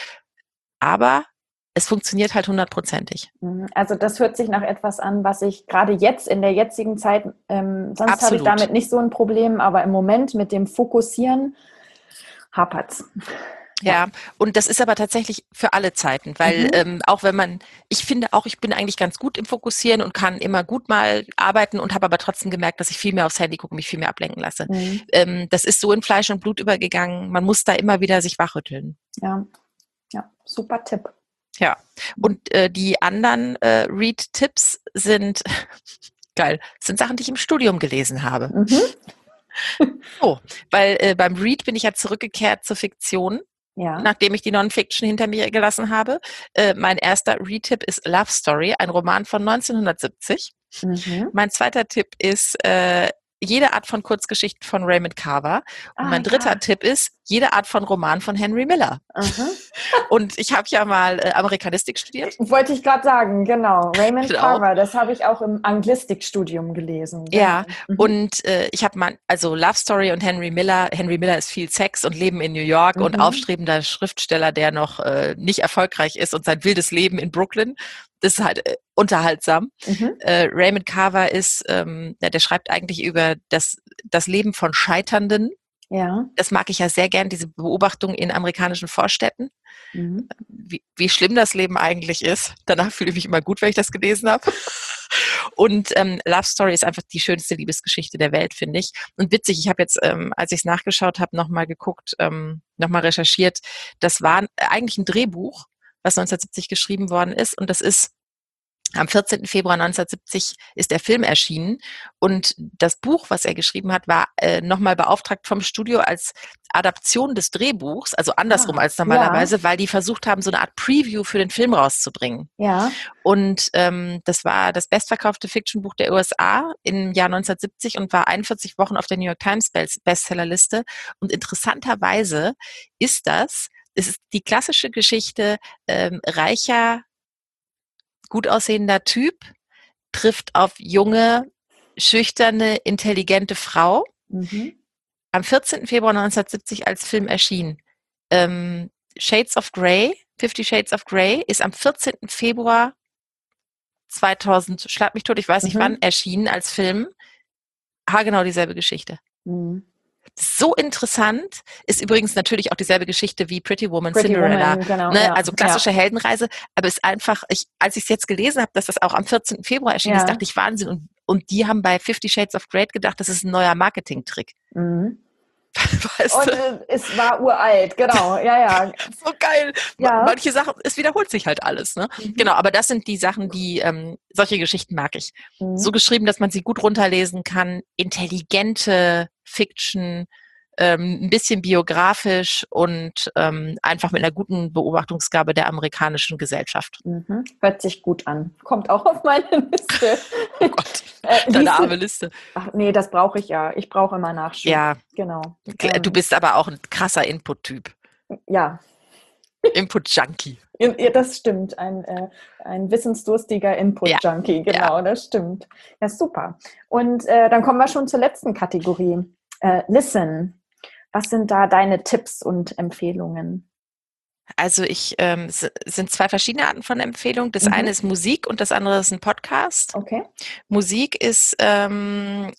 aber es funktioniert halt hundertprozentig. Mhm. Also das hört sich nach etwas an, was ich gerade jetzt in der jetzigen Zeit, ähm, sonst habe ich Absolut. damit nicht so ein Problem, aber im Moment mit dem Fokussieren hapert's. Ja, und das ist aber tatsächlich für alle Zeiten, weil Mhm. ähm, auch wenn man, ich finde auch, ich bin eigentlich ganz gut im Fokussieren und kann immer gut mal arbeiten und habe aber trotzdem gemerkt, dass ich viel mehr aufs Handy gucke und mich viel mehr ablenken lasse. Mhm. Ähm, das ist so in Fleisch und Blut übergegangen, man muss da immer wieder sich wachrütteln. Ja. Ja, super Tipp. Ja, und äh, die anderen äh, Read-Tipps sind, geil, sind Sachen, die ich im Studium gelesen habe. Mhm. So, weil äh, beim Read bin ich ja zurückgekehrt zur Fiktion. Ja. Nachdem ich die Non-Fiction hinter mir gelassen habe. Äh, mein erster Read-Tipp ist Love Story, ein Roman von neunzehnhundertsiebzig. Mhm. Mein zweiter Tipp ist äh, jede Art von Kurzgeschichten von Raymond Carver. Und Ah, mein dritter ja. Tipp ist jede Art von Roman von Henry Miller. Mhm. Und ich habe ja mal äh, Amerikanistik studiert. Wollte ich gerade sagen, genau. Raymond Genau. Carver, das habe ich auch im Anglistikstudium gelesen. Genau. Ja, Mhm. und äh, ich habe mal, also Love Story und Henry Miller. Henry Miller ist viel Sex und Leben in New York und Mhm. aufstrebender Schriftsteller, der noch äh, nicht erfolgreich ist und sein wildes Leben in Brooklyn. Das ist halt äh, unterhaltsam. Mhm. Äh, Raymond Carver ist, ähm, ja, der schreibt eigentlich über das, das Leben von Scheiternden. Ja. Das mag ich ja sehr gern, diese Beobachtung in amerikanischen Vorstädten, Mhm. wie, wie schlimm das Leben eigentlich ist. Danach fühle ich mich immer gut, wenn ich das gelesen habe. Und ähm, Love Story ist einfach die schönste Liebesgeschichte der Welt, finde ich. Und witzig, ich habe jetzt, ähm, als ich es nachgeschaut habe, nochmal geguckt, ähm, nochmal recherchiert. Das war eigentlich ein Drehbuch, was neunzehnhundertsiebzig geschrieben worden ist. Und das ist Am vierzehnten Februar neunzehnhundertsiebzig ist der Film erschienen und das Buch, was er geschrieben hat, war äh, nochmal beauftragt vom Studio als Adaption des Drehbuchs, also andersrum Ah, als ja, normalerweise, weil die versucht haben, so eine Art Preview für den Film rauszubringen. ja. Und ähm, das war das bestverkaufte Fictionbuch der U S A im Jahr neunzehnhundertsiebzig und war einundvierzig Wochen auf der New York Times Best- Bestsellerliste. Und interessanterweise ist das, es ist die klassische Geschichte, ähm, reicher, gut aussehender Typ trifft auf junge, schüchterne, intelligente Frau. Mhm. Am vierzehnten Februar neunzehnhundertsiebzig als Film erschien. Ähm, Shades of Grey, Fifty Shades of Grey, ist am vierzehnten Februar zweitausend, schlag mich tot, ich weiß nicht Mhm. wann, erschienen als Film. Haargenau dieselbe Geschichte. Mhm. So interessant, ist übrigens natürlich auch dieselbe Geschichte wie Pretty Woman, Pretty Cinderella, Woman, genau, ne? ja, Also klassische ja. Heldenreise, aber ist einfach, ich, als ich es jetzt gelesen habe, dass das auch am vierzehnten Februar erschienen ist, Ja. dachte ich, Wahnsinn. Und, und die haben bei Fifty Shades of Grey gedacht, das ist ein neuer Marketing-Trick. Mhm. Weißt Und du? äh, es war uralt, genau, ja, ja. So geil. Ja. Manche Sachen, es wiederholt sich halt alles. Ne? Mhm. Genau, aber das sind die Sachen, die, ähm, solche Geschichten mag ich. Mhm. So geschrieben, dass man sie gut runterlesen kann, intelligente Fiction, ähm, ein bisschen biografisch und ähm, einfach mit einer guten Beobachtungsgabe der amerikanischen Gesellschaft. Mhm. Hört sich gut an. Kommt auch auf meine Liste. Oh Gott, Äh, deine liest du- arme Liste. Ach nee, das brauche ich ja. Ich brauche immer Nachschub. Ja, Genau. du Ähm, bist aber auch ein krasser Input-Typ. ja. Input-Junkie. Ja, das stimmt. Ein, äh, ein wissensdurstiger Input-Junkie, genau, ja. das stimmt. Ja, super. Und äh, dann kommen wir schon zur letzten Kategorie. Äh, Listen. Was sind da deine Tipps und Empfehlungen? Also ich, ähm, es sind zwei verschiedene Arten von Empfehlungen. Das Mhm. eine ist Musik und das andere ist ein Podcast. Okay. Musik ist, ähm,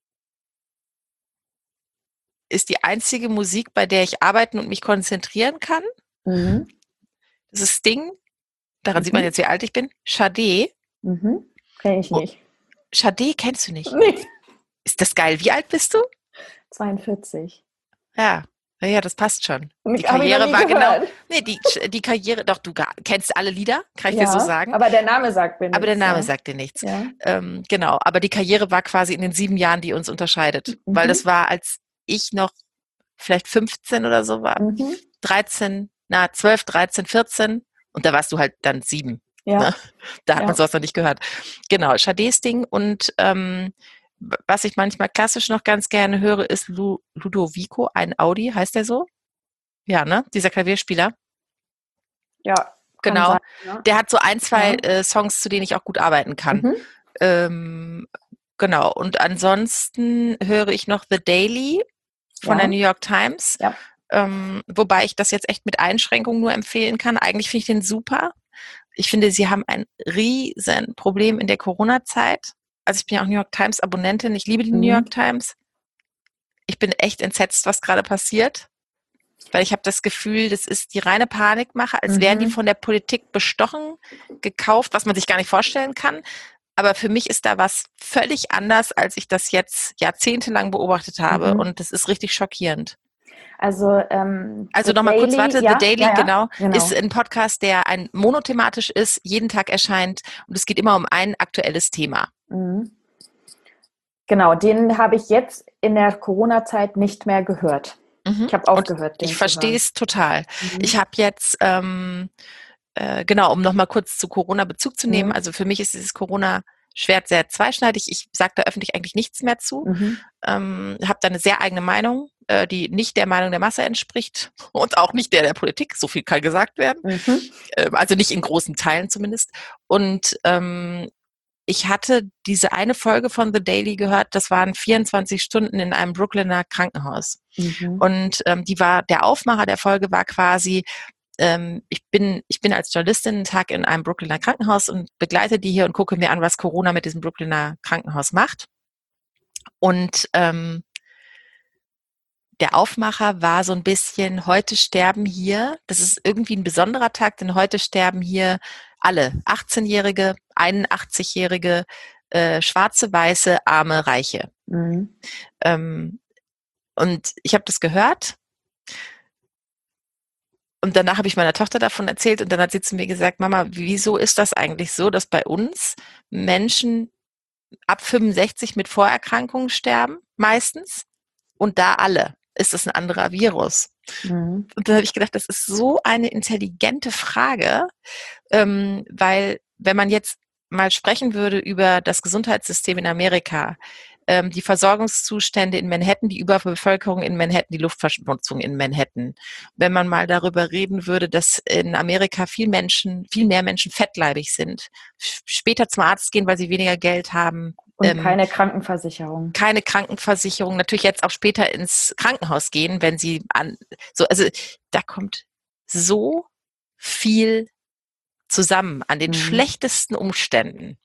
ist die einzige Musik, bei der ich arbeiten und mich konzentrieren kann. Mhm. Das ist Sting. Daran Mhm. sieht man jetzt, wie alt ich bin. Sade. Mhm. Kenn ich Oh. nicht. Sade kennst du nicht. Nee. Ist das geil? Wie alt bist du? zweiundvierzig. Ja. Ja, ja, das passt schon. Die Hab ich noch Karriere nie war gehört. genau. Nee, die, die Karriere, doch, du ga- kennst alle Lieder, kann ich Ja, dir so sagen. aber der Name sagt mir nichts. Aber der Name ja. sagt dir nichts. Ja. Ähm, genau, aber die Karriere war quasi in den sieben Jahren, die uns unterscheidet. Mhm. Weil das war, als ich noch vielleicht fünfzehn oder so war, Mhm. dreizehn, na, zwölf, dreizehn, vierzehn und da warst du halt dann sieben. Ja. Ne? Da hat Ja. man sowas noch nicht gehört. Genau, Sades Ding und ähm, was ich manchmal klassisch noch ganz gerne höre, ist Lu Ludovico, ein Audi, heißt der so? Ja, ne? Dieser Klavierspieler. Ja. kann Genau. sein, ja. Der hat so ein, zwei Ja. äh, Songs, zu denen ich auch gut arbeiten kann. Mhm. Ähm, genau. Und ansonsten höre ich noch The Daily von Ja. der New York Times. Ja. Ähm, wobei ich das jetzt echt mit Einschränkungen nur empfehlen kann. Eigentlich finde ich den super. Ich finde, sie haben ein riesen Problem in der Corona-Zeit. Also ich bin ja auch New York Times Abonnentin. Ich liebe die Mhm. New York Times. Ich bin echt entsetzt, was gerade passiert. Weil ich habe das Gefühl, das ist die reine Panikmache, als Mhm. wären die von der Politik bestochen, gekauft, was man sich gar nicht vorstellen kann. Aber für mich ist da was völlig anders, als ich das jetzt jahrzehntelang beobachtet habe. Mhm. Und das ist richtig schockierend. Also, ähm, Also The nochmal kurz, Daily, warte, ja, The Daily, ja, ja, genau, genau. ist ein Podcast, der ein monothematisch ist, jeden Tag erscheint und es geht immer um ein aktuelles Thema. Mhm. Genau, den habe ich jetzt in der Corona-Zeit nicht mehr gehört. Mhm. Ich habe aufgehört, Und den ich zu verstehe hören. es total. Mhm. Ich habe jetzt, ähm, äh, genau, um nochmal kurz zu Corona Bezug zu nehmen, Mhm. also für mich ist dieses Corona-Schwert sehr zweischneidig. Ich sage da öffentlich eigentlich nichts mehr zu. Mhm. Ähm, habe da eine sehr eigene Meinung, äh, die nicht der Meinung der Masse entspricht und auch nicht der der Politik. So viel kann gesagt werden. Mhm. Ähm, also nicht in großen Teilen zumindest. Und ähm, ich hatte diese eine Folge von The Daily gehört, das waren vierundzwanzig Stunden in einem Brooklyner Krankenhaus. Mhm. Und ähm, die war, der Aufmacher der Folge war quasi, ähm, ich bin, ich bin als Journalistin einen Tag in einem Brooklyner Krankenhaus und begleite die hier und gucke mir an, was Corona mit diesem Brooklyner Krankenhaus macht. Und ähm, der Aufmacher war so ein bisschen, heute sterben hier, das ist irgendwie ein besonderer Tag, denn heute sterben hier alle, achtzehnjährige, einundachtzigjährige, äh, schwarze, weiße, arme, reiche. Mhm. Ähm, und ich habe das gehört Und danach habe ich meiner Tochter davon erzählt und dann hat sie zu mir gesagt, Mama, wieso ist das eigentlich so, dass bei uns Menschen ab fünfundsechzig mit Vorerkrankungen sterben, meistens, und da alle? Ist das ein anderer Virus? Mhm. Und dann habe ich gedacht, das ist so eine intelligente Frage, ähm, weil wenn man jetzt mal sprechen würde über das Gesundheitssystem in Amerika, ähm, die Versorgungszustände in Manhattan, die Überbevölkerung in Manhattan, die Luftverschmutzung in Manhattan. Wenn man mal darüber reden würde, dass in Amerika viel Menschen, viel mehr Menschen fettleibig sind, später zum Arzt gehen, weil sie weniger Geld haben. Und ähm, keine Krankenversicherung. keine Krankenversicherung, natürlich jetzt auch später ins Krankenhaus gehen, wenn sie an, so, also da kommt so viel zusammen an den Mhm. schlechtesten Umständen,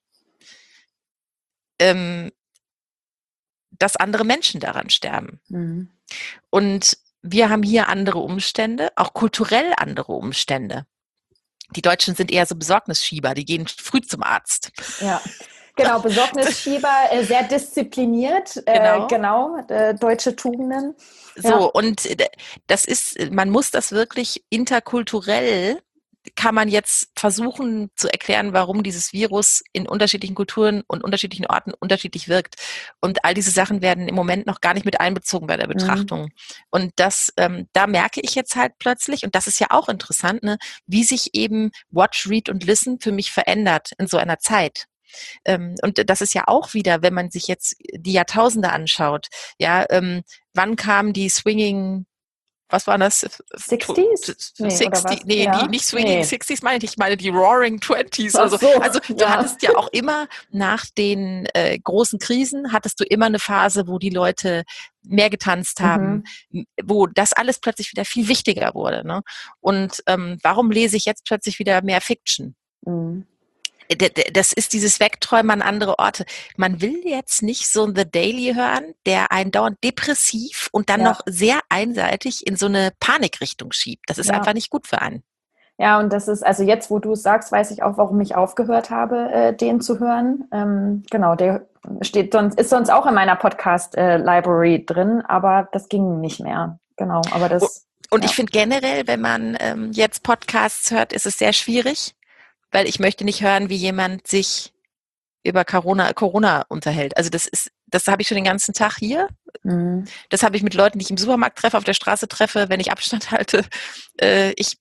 ähm, dass andere Menschen daran sterben. Mhm. Und wir haben hier andere Umstände, auch kulturell andere Umstände. Die Deutschen sind eher so Besorgnisschieber, die gehen früh zum Arzt. Ja, genau, Besorgnisschieber, äh, sehr diszipliniert, äh, Genau. genau, äh, deutsche Tugenden. So, Ja. und äh, das ist, man muss das wirklich interkulturell, kann man jetzt versuchen zu erklären, warum dieses Virus in unterschiedlichen Kulturen und unterschiedlichen Orten unterschiedlich wirkt. Und all diese Sachen werden im Moment noch gar nicht mit einbezogen bei der Betrachtung. Mhm. Und das, ähm, da merke ich jetzt halt plötzlich, und das ist ja auch interessant, ne, wie sich eben Watch, Read und Listen für mich verändert in so einer Zeit. Ähm, und das ist ja auch wieder, wenn man sich jetzt die Jahrtausende anschaut, ja, ähm, wann kam die Swinging, was war das? sechziger? Nee, sechzig, nee, ja. die nicht Swinging nee. sechziger meine ich, ich meine die Roaring zwanziger oder so. So, also du ja. hattest ja auch immer nach den äh, großen Krisen, hattest du immer eine Phase, wo die Leute mehr getanzt haben, mhm. wo das alles plötzlich wieder viel wichtiger wurde. Ne? Und ähm, warum lese ich jetzt plötzlich wieder mehr Fiction? Mhm. Das ist dieses Wegträumen an andere Orte. Man will jetzt nicht so ein The Daily hören, der einen dauernd depressiv und dann ja. noch sehr einseitig in so eine Panikrichtung schiebt. Das ist ja. einfach nicht gut für einen. Ja, und das ist, also jetzt, wo du es sagst, weiß ich auch, warum ich aufgehört habe, äh, den zu hören. Ähm, genau, der steht sonst, ist sonst auch in meiner Podcast-Library äh, drin, aber das ging nicht mehr. Genau, aber das. Und, und ja. ich finde generell, wenn man ähm, jetzt Podcasts hört, ist es sehr schwierig, weil ich möchte nicht hören, wie jemand sich über Corona, Corona unterhält. Also das ist, das habe ich schon den ganzen Tag hier. Mhm. Das habe ich mit Leuten, die ich im Supermarkt treffe, auf der Straße treffe, wenn ich Abstand halte. Äh, ich,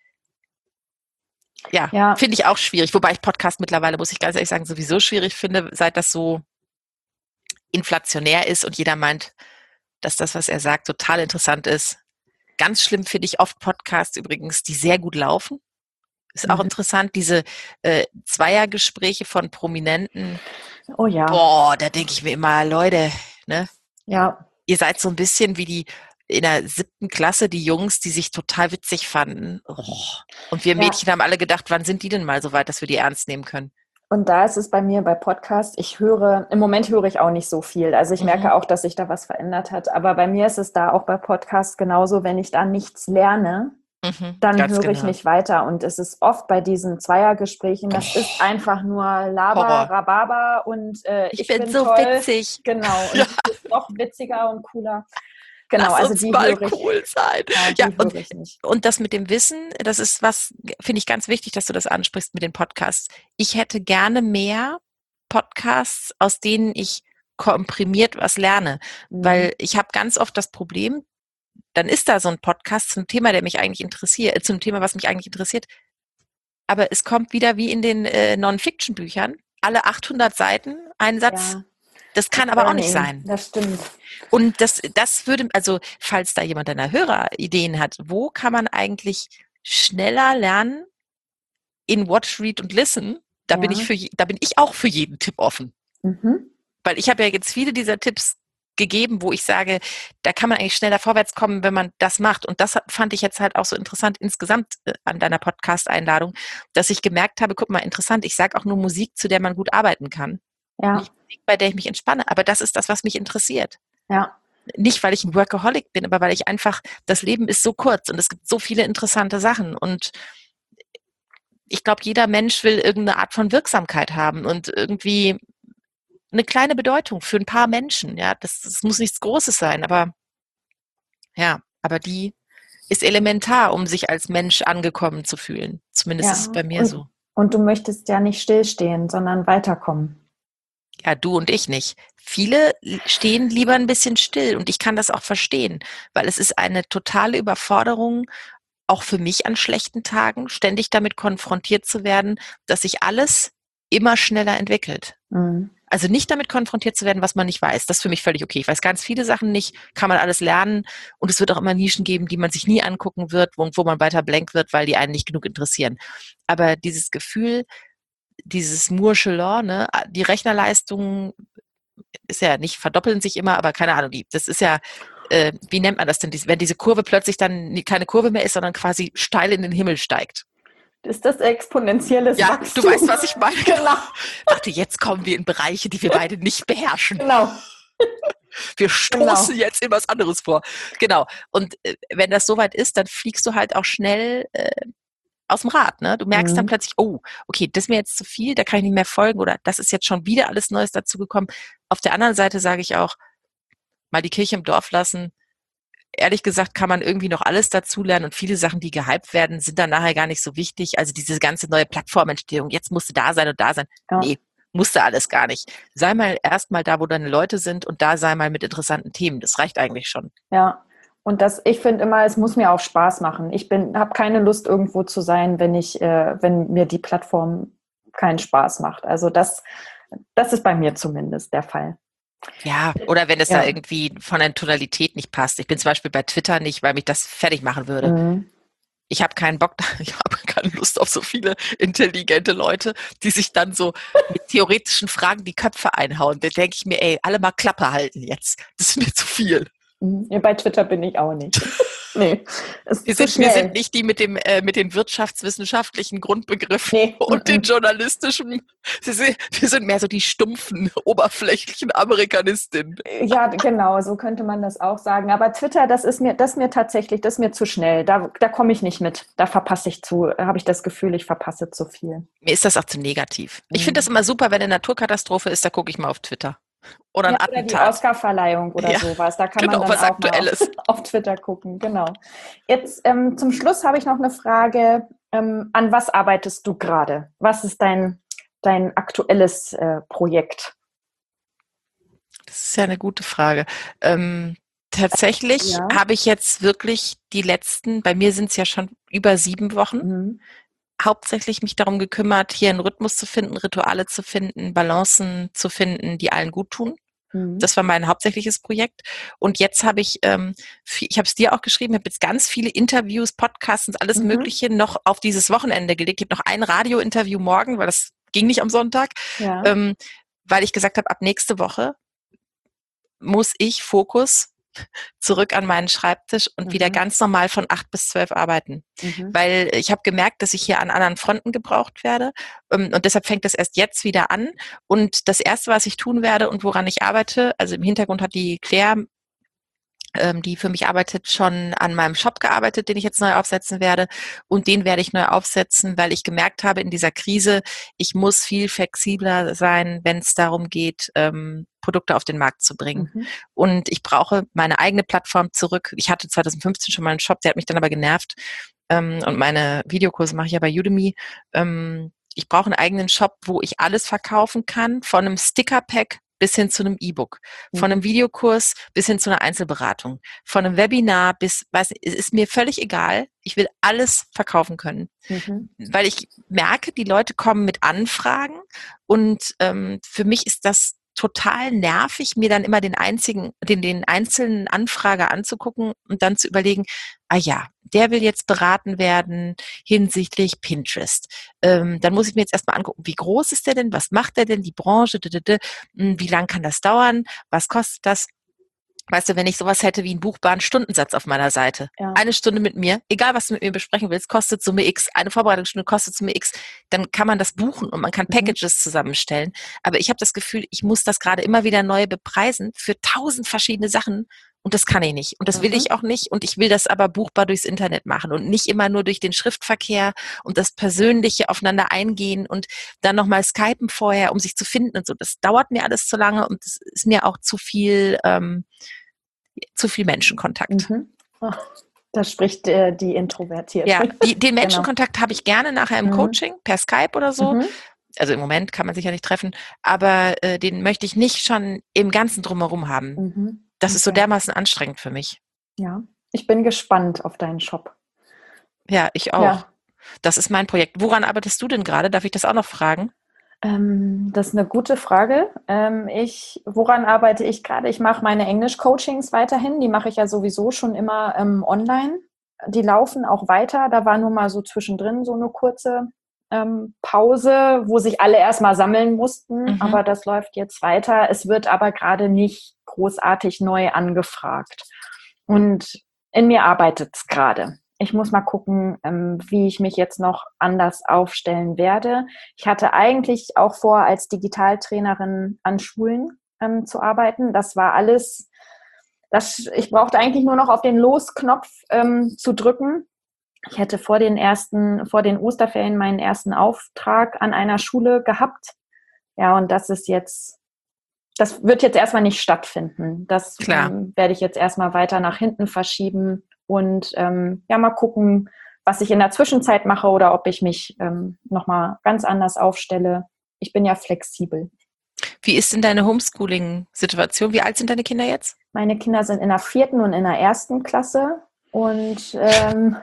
ja, ja. finde ich auch schwierig. Wobei ich Podcast mittlerweile, muss ich ganz ehrlich sagen, sowieso schwierig finde, seit das so inflationär ist und jeder meint, dass das, was er sagt, total interessant ist. Ganz schlimm finde ich oft Podcasts übrigens, die sehr gut laufen. Ist auch mhm. interessant, diese äh, Zweiergespräche von Prominenten. Oh ja. Boah, da denke ich mir immer, Leute, ne? Ja. Ihr seid so ein bisschen wie die in der siebten Klasse, die Jungs, die sich total witzig fanden. Oh. Und wir Mädchen ja. haben alle gedacht, wann sind die denn mal so weit, dass wir die ernst nehmen können? Und da ist es bei mir bei Podcasts, ich höre, im Moment höre ich auch nicht so viel. Also ich mhm. merke auch, dass sich da was verändert hat. Aber bei mir ist es da auch bei Podcasts genauso, wenn ich da nichts lerne, Mhm, dann höre ich genau. nicht weiter. Und es ist oft bei diesen Zweiergesprächen, das oh. ist einfach nur Laber, Horror. Rhabarber und äh, ich, ich bin, bin so toll. witzig. Genau, und ja. es ist noch witziger und cooler. Genau, Lass also uns die mal höre ich, cool sein. Ja, ja, die höre und, ich nicht. Und das mit dem Wissen, das ist was, finde ich ganz wichtig, dass du das ansprichst mit den Podcasts. Ich hätte gerne mehr Podcasts, aus denen ich komprimiert was lerne, mhm. weil ich habe ganz oft das Problem, dann ist da so ein Podcast zum Thema, der mich eigentlich interessiert, äh, zum Thema, was mich eigentlich interessiert. Aber es kommt wieder wie in den äh, Non-Fiction-Büchern, alle achthundert Seiten, ein Satz. Ja. Das kann das aber auch nicht sein. Das stimmt. Und das, das würde, also falls da jemand deiner Hörer Ideen hat, wo kann man eigentlich schneller lernen in Watch, Read und Listen? Da ja. bin ich für, da bin ich auch für jeden Tipp offen. Mhm. Weil ich habe ja jetzt viele dieser Tipps gegeben, wo ich sage, da kann man eigentlich schneller vorwärts kommen, wenn man das macht. Und das fand ich jetzt halt auch so interessant insgesamt an deiner Podcast-Einladung, dass ich gemerkt habe, guck mal, interessant, ich sage auch nur Musik, zu der man gut arbeiten kann. Ja. Nicht Musik, bei der ich mich entspanne, aber das ist das, was mich interessiert. Ja. Nicht, weil ich ein Workaholic bin, aber weil ich einfach, das Leben ist so kurz und es gibt so viele interessante Sachen und ich glaube, jeder Mensch will irgendeine Art von Wirksamkeit haben und irgendwie eine kleine Bedeutung für ein paar Menschen, ja, das, das muss nichts Großes sein, aber ja, aber die, ist elementar, um sich als Mensch angekommen zu fühlen. Zumindest Ja, ist es bei mir und, so. und du möchtest ja nicht stillstehen, sondern weiterkommen. Ja, du und ich nicht. Viele stehen lieber ein bisschen still und ich kann das auch verstehen, weil es ist eine totale Überforderung, auch für mich an schlechten Tagen, ständig damit konfrontiert zu werden, dass sich alles immer schneller entwickelt. Mhm. Also nicht damit konfrontiert zu werden, was man nicht weiß. Das ist für mich völlig okay. Ich weiß ganz viele Sachen nicht, kann man alles lernen und es wird auch immer Nischen geben, die man sich nie angucken wird und wo man weiter blank wird, weil die einen nicht genug interessieren. Aber dieses Gefühl, dieses Moore'sche Law, ne, die Rechnerleistung ist ja nicht, verdoppeln sich immer, aber keine Ahnung, die, das ist ja, äh, wie nennt man das denn, wenn diese Kurve plötzlich dann keine Kurve mehr ist, sondern quasi steil in den Himmel steigt. Ist das exponentielles Ja, Wachstum? du weißt, was ich meine. Genau. Warte, jetzt kommen wir in Bereiche, die wir beide nicht beherrschen. Genau. Wir stoßen Genau. jetzt in was anderes vor. Genau. Und äh, wenn das soweit ist, dann fliegst du halt auch schnell äh, aus dem Rad. Ne? Du merkst Mhm. dann plötzlich, oh, okay, das ist mir jetzt zu viel, da kann ich nicht mehr folgen oder das ist jetzt schon wieder alles Neues dazugekommen. Auf der anderen Seite sage ich auch, mal die Kirche im Dorf lassen. Ehrlich gesagt kann man irgendwie noch alles dazulernen und viele Sachen, die gehypt werden, sind dann nachher gar nicht so wichtig. Also diese ganze neue Plattformentstehung, jetzt musst du da sein und da sein. Ja. Nee, musste alles gar nicht. Sei mal erstmal da, wo deine Leute sind und da sei mal mit interessanten Themen. Das reicht eigentlich schon. Ja. Und das, ich finde immer, es muss mir auch Spaß machen. Ich bin, habe keine Lust, irgendwo zu sein, wenn ich, äh, wenn mir die Plattform keinen Spaß macht. Also das, das ist bei mir zumindest der Fall. Ja, oder wenn es Ja. da irgendwie von der Tonalität nicht passt. Ich bin zum Beispiel bei Twitter nicht, weil mich das fertig machen würde. Mhm. Ich habe keinen Bock, ich habe keine Lust auf so viele intelligente Leute, die sich dann so mit theoretischen Fragen die Köpfe einhauen. Da denke ich mir, ey, alle mal Klappe halten jetzt. Das ist mir zu viel. Ja, bei Twitter bin ich auch nicht. Nee, ist Wir zu sind, wir schnell. sind nicht die mit dem äh, mit den wirtschaftswissenschaftlichen Grundbegriffen Nee, und mm-mm. den journalistischen. Wir sind, wir sind mehr so die stumpfen, oberflächlichen Amerikanistinnen. Ja, genau, so könnte man das auch sagen. Aber Twitter, das ist mir, das ist mir tatsächlich, das ist mir zu schnell. Da, da komme ich nicht mit. Da verpasse ich zu, habe ich das Gefühl, ich verpasse zu viel. Mir ist das auch zu negativ. Ich Mhm. finde das immer super, wenn eine Naturkatastrophe ist, da gucke ich mal auf Twitter. Oder ein Ja, oder die Attentat. Oscarverleihung oder Ja, sowas. Da kann genau, man dann was auch Aktuelles. mal auf, auf Twitter gucken. Genau. Jetzt ähm, zum Schluss habe ich noch eine Frage. Ähm, an was arbeitest du gerade? Was ist dein, dein aktuelles äh, Projekt? Das ist ja eine gute Frage. Ähm, tatsächlich Ja. habe ich jetzt wirklich die letzten, bei mir sind es ja schon über sieben Wochen, Mhm. hauptsächlich mich darum gekümmert, hier einen Rhythmus zu finden, Rituale zu finden, Balancen zu finden, die allen gut tun. Mhm. Das war mein hauptsächliches Projekt. Und jetzt habe ich, ähm, viel, ich habe es dir auch geschrieben, habe jetzt ganz viele Interviews, Podcasts und alles Mhm. Mögliche noch auf dieses Wochenende gelegt. Ich habe noch ein Radio-Interview morgen, weil das ging nicht am Sonntag, Ja. ähm, weil ich gesagt habe, ab nächste Woche muss ich Fokus zurück an meinen Schreibtisch und Mhm. wieder ganz normal von acht bis zwölf arbeiten. Mhm. Weil ich habe gemerkt, dass ich hier an anderen Fronten gebraucht werde. ähm, Und deshalb fängt das erst jetzt wieder an. Und das Erste, was ich tun werde und woran ich arbeite, also im Hintergrund hat die Claire, ähm, die für mich arbeitet, schon an meinem Shop gearbeitet, den ich jetzt neu aufsetzen werde. Und den werde ich neu aufsetzen, weil ich gemerkt habe in dieser Krise, ich muss viel flexibler sein, wenn es darum geht, ähm, Produkte auf den Markt zu bringen. Mhm. Und ich brauche meine eigene Plattform zurück. Ich hatte zwanzig fünfzehn schon mal einen Shop, der hat mich dann aber genervt. Ähm, und meine Videokurse mache ich ja bei Udemy. Ähm, ich brauche einen eigenen Shop, wo ich alles verkaufen kann, von einem Sticker-Pack bis hin zu einem E-Book, von einem Videokurs bis hin zu einer Einzelberatung, von einem Webinar bis, weiß nicht, es ist mir völlig egal. Ich will alles verkaufen können, Mhm. weil ich merke, die Leute kommen mit Anfragen und ähm, für mich ist das total nervig, mir dann immer den einzigen, den, den einzelnen Anfrager anzugucken und dann zu überlegen, ah ja, der will jetzt beraten werden hinsichtlich Pinterest. Ähm, dann muss ich mir jetzt erstmal angucken, wie groß ist der denn, was macht der denn, die Branche, d -d -d, wie lang kann das dauern, was kostet das? Weißt du, wenn ich sowas hätte wie einen buchbaren Stundensatz auf meiner Seite, Ja. eine Stunde mit mir, egal was du mit mir besprechen willst, kostet Summe X, eine Vorbereitungsstunde kostet Summe X, dann kann man das buchen und man kann Mhm. Packages zusammenstellen. Aber ich habe das Gefühl, ich muss das gerade immer wieder neu bepreisen für tausend verschiedene Sachen und das kann ich nicht. Und das will Mhm. ich auch nicht und ich will das aber buchbar durchs Internet machen und nicht immer nur durch den Schriftverkehr und das persönliche Aufeinander eingehen und dann nochmal skypen vorher, um sich zu finden und so. Das dauert mir alles zu lange und das ist mir auch zu viel, ähm, zu viel Menschenkontakt. Mhm. Ach, Da spricht äh, die Introvertierte. Ja, die, den Genau. Menschenkontakt habe ich gerne nachher im Mhm. Coaching, per Skype oder so. Mhm. Also im Moment kann man sich ja nicht treffen, aber äh, den möchte ich nicht schon im Ganzen Drumherum haben. Mhm. Das ist so Okay. dermaßen anstrengend für mich. Ja, ich bin gespannt auf deinen Shop. Ja, ich auch. Ja. Das ist mein Projekt. Woran arbeitest du denn gerade? Darf ich das auch noch fragen? Ähm, das ist eine gute Frage. Ähm, ich, woran arbeite ich gerade? Ich mache meine Englisch-Coachings weiterhin. Die mache ich ja sowieso schon immer ähm, online. Die laufen auch weiter. Da war nur mal so zwischendrin so eine kurze ähm, Pause, wo sich alle erstmal sammeln mussten. Mhm. Aber das läuft jetzt weiter. Es wird aber gerade nicht großartig neu angefragt. Und in mir arbeitet es gerade. Ich muss mal gucken, ähm, wie ich mich jetzt noch anders aufstellen werde. Ich hatte eigentlich auch vor, als Digitaltrainerin an Schulen ähm, zu arbeiten. Das war alles, das, ich brauchte eigentlich nur noch auf den Los-Knopf ähm, zu drücken. Ich hätte vor den ersten, vor den Osterferien meinen ersten Auftrag an einer Schule gehabt. Ja, und das ist jetzt, das wird jetzt erstmal nicht stattfinden. Das ähm, werde ich jetzt erstmal weiter nach hinten verschieben und ähm, ja, mal gucken, was ich in der Zwischenzeit mache oder ob ich mich ähm, nochmal ganz anders aufstelle. Ich bin ja flexibel. Wie ist denn deine Homeschooling-Situation? Wie alt sind deine Kinder jetzt? Meine Kinder sind in der vierten und in der ersten Klasse und ähm,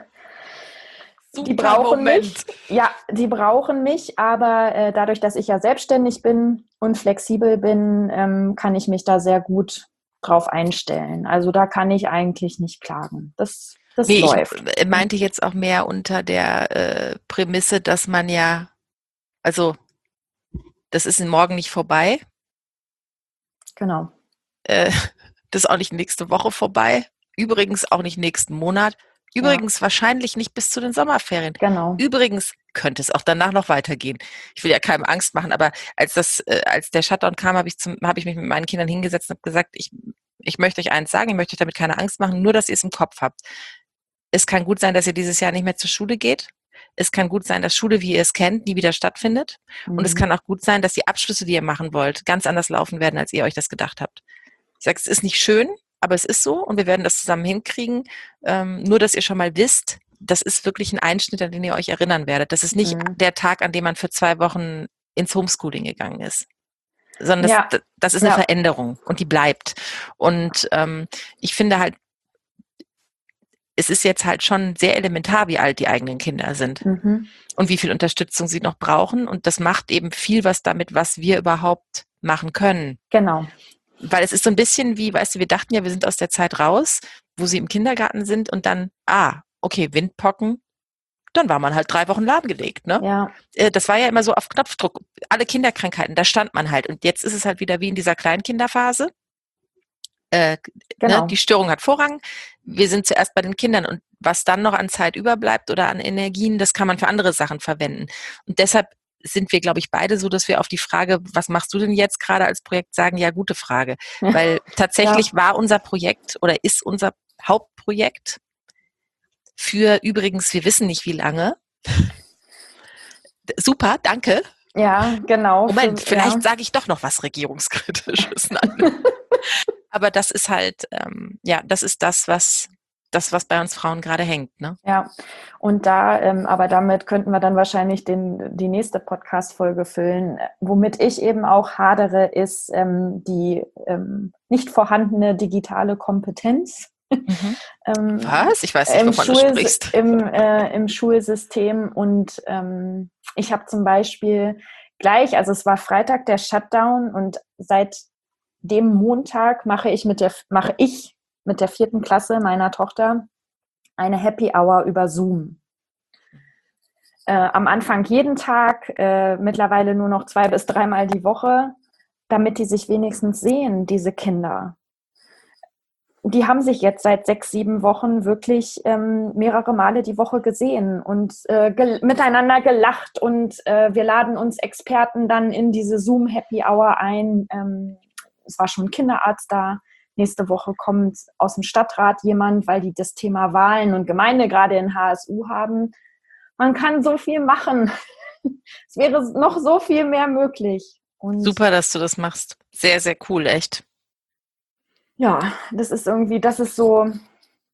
die brauchen Moment. mich. Ja, die brauchen mich, aber äh, dadurch, dass ich ja selbstständig bin und flexibel bin, ähm, kann ich mich da sehr gut drauf einstellen. Also da kann ich eigentlich nicht klagen. Das, das Nee, läuft. ich meinte jetzt auch mehr unter der äh, Prämisse, dass man ja, also das ist morgen nicht vorbei. Genau. Äh, das ist auch nicht nächste Woche vorbei. Übrigens auch nicht nächsten Monat. Übrigens ja. Wahrscheinlich nicht bis zu den Sommerferien. Genau. Übrigens könnte es auch danach noch weitergehen. Ich will ja keinem Angst machen, aber als das, äh, als der Shutdown kam, habe ich zum, habe ich mich mit meinen Kindern hingesetzt und habe gesagt, ich, ich möchte euch eins sagen, ich möchte euch damit keine Angst machen, nur dass ihr es im Kopf habt. Es kann gut sein, dass ihr dieses Jahr nicht mehr zur Schule geht. Es kann gut sein, dass Schule, wie ihr es kennt, nie wieder stattfindet. Mhm. Und es kann auch gut sein, dass die Abschlüsse, die ihr machen wollt, ganz anders laufen werden, als ihr euch das gedacht habt. Ich sage, es ist nicht schön, aber es ist so und wir werden das zusammen hinkriegen. Ähm, nur, dass ihr schon mal wisst, das ist wirklich ein Einschnitt, an den ihr euch erinnern werdet. Das ist nicht mhm. der Tag, an dem man für zwei Wochen ins Homeschooling gegangen ist, sondern das, ja. das ist eine ja. Veränderung und die bleibt. Und ähm, ich finde halt, es ist jetzt halt schon sehr elementar, wie alt die eigenen Kinder sind mhm. und wie viel Unterstützung sie noch brauchen. Und das macht eben viel was damit, was wir überhaupt machen können. Genau. Weil es ist so ein bisschen wie, weißt du, wir dachten ja, wir sind aus der Zeit raus, wo sie im Kindergarten sind und dann, ah, okay, Windpocken, dann war man halt drei Wochen lahmgelegt, ne? Ja. Das war ja immer so auf Knopfdruck. Alle Kinderkrankheiten, da stand man halt. Und jetzt ist es halt wieder wie in dieser Kleinkinderphase. Äh, genau. Ne, die Störung hat Vorrang. Wir sind zuerst bei den Kindern und was dann noch an Zeit überbleibt oder an Energien, das kann man für andere Sachen verwenden. Und deshalb sind wir, glaube ich, beide so, dass wir auf die Frage, was machst du denn jetzt gerade als Projekt, sagen, ja, gute Frage. Weil tatsächlich ja. war unser Projekt oder ist unser Hauptprojekt für übrigens, wir wissen nicht wie lange. Super, danke. Ja, genau. Moment, für, vielleicht ja. sage ich doch noch was Regierungskritisches. Aber das ist halt, ähm, ja, das ist das, was das, was bei uns Frauen gerade hängt, ne? Ja, und da, ähm, aber damit könnten wir dann wahrscheinlich den, die nächste Podcast-Folge füllen. Womit ich eben auch hadere, ist ähm, die ähm, nicht vorhandene digitale Kompetenz. Mhm. ähm, was? Ich weiß nicht, wovon Schul- du sprichst. Im, äh, im Schulsystem. Und ähm, ich habe zum Beispiel gleich, also es war Freitag der Shutdown und seit dem Montag mache ich mit der, mache ich mit der vierten Klasse meiner Tochter eine Happy Hour über Zoom. Äh, am Anfang jeden Tag, äh, mittlerweile nur noch zwei bis dreimal die Woche, damit die sich wenigstens sehen, diese Kinder. Die haben sich jetzt seit sechs, sieben Wochen wirklich ähm, mehrere Male die Woche gesehen und äh, gel- miteinander gelacht und äh, wir laden uns Experten dann in diese Zoom Happy Hour ein. Ähm, es war schon ein Kinderarzt da. Nächste Woche kommt aus dem Stadtrat jemand, weil die das Thema Wahlen und Gemeinde gerade in H S U haben. Man kann so viel machen. Es wäre noch so viel mehr möglich. Und super, dass du das machst. Sehr, sehr cool, echt. Ja, das ist irgendwie, das ist so,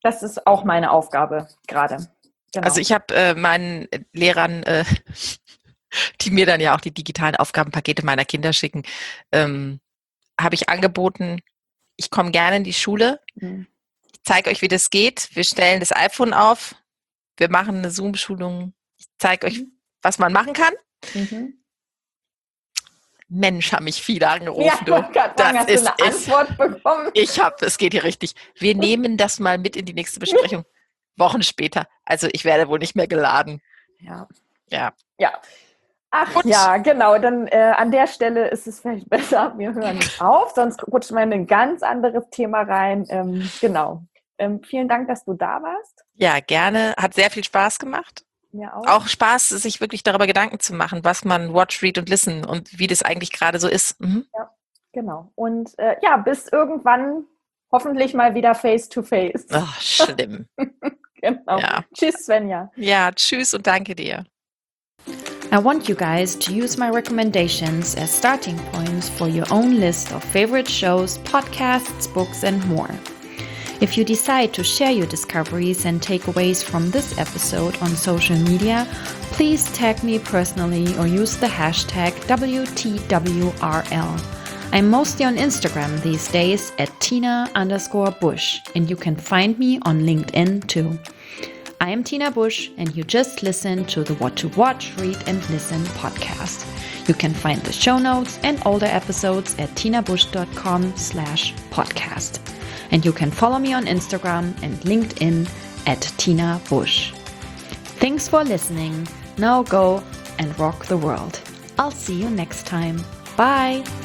Das ist auch meine Aufgabe gerade. Genau. Also ich habe äh, meinen Lehrern, äh, die mir dann ja auch die digitalen Aufgabenpakete meiner Kinder schicken, ähm, habe ich angeboten, ich komme gerne in die Schule, Mhm. ich zeige euch, wie das geht, wir stellen das iPhone auf, wir machen eine Zoom-Schulung, ich zeige euch, was man machen kann. Mhm. Mensch, haben mich viele angerufen. Ja, ich wollte gerade sagen, hast du ist, eine ist, Antwort bekommen? ich habe, es geht hier richtig. Wir nehmen das mal mit in die nächste Besprechung. Wochen später. Also ich werde wohl nicht mehr geladen. Ja. Ja. Ja. Ach Gut. ja, genau. Dann äh, an der Stelle ist es vielleicht besser, wir hören auf, sonst rutschen wir in ein ganz anderes Thema rein. Ähm, genau. Ähm, vielen Dank, dass du da warst. Ja, gerne. Hat sehr viel Spaß gemacht. Mir auch. Auch Spaß, sich wirklich darüber Gedanken zu machen, was man watch, read und listen und wie das eigentlich gerade so ist. Mhm. Ja, genau. Und äh, ja, bis irgendwann hoffentlich mal wieder face to face. Ach, schlimm. Genau. Ja. Tschüss, Svenja. Ja, tschüss und danke dir. I want you guys to use my recommendations as starting points for your own list of favorite shows, podcasts, books, and more. If you decide to share your discoveries and takeaways from this episode on social media, please tag me personally or use the hashtag W T W R L. I'm mostly on Instagram these days at Tina underscore Bush, and you can find me on LinkedIn too. I am Tina Bush, and you just listened to the What to Watch, Read and Listen podcast. You can find the show notes and older episodes at tinabush.com slash podcast. And you can follow me on Instagram and LinkedIn at Tina Bush. Thanks for listening. Now go and rock the world. I'll see you next time. Bye.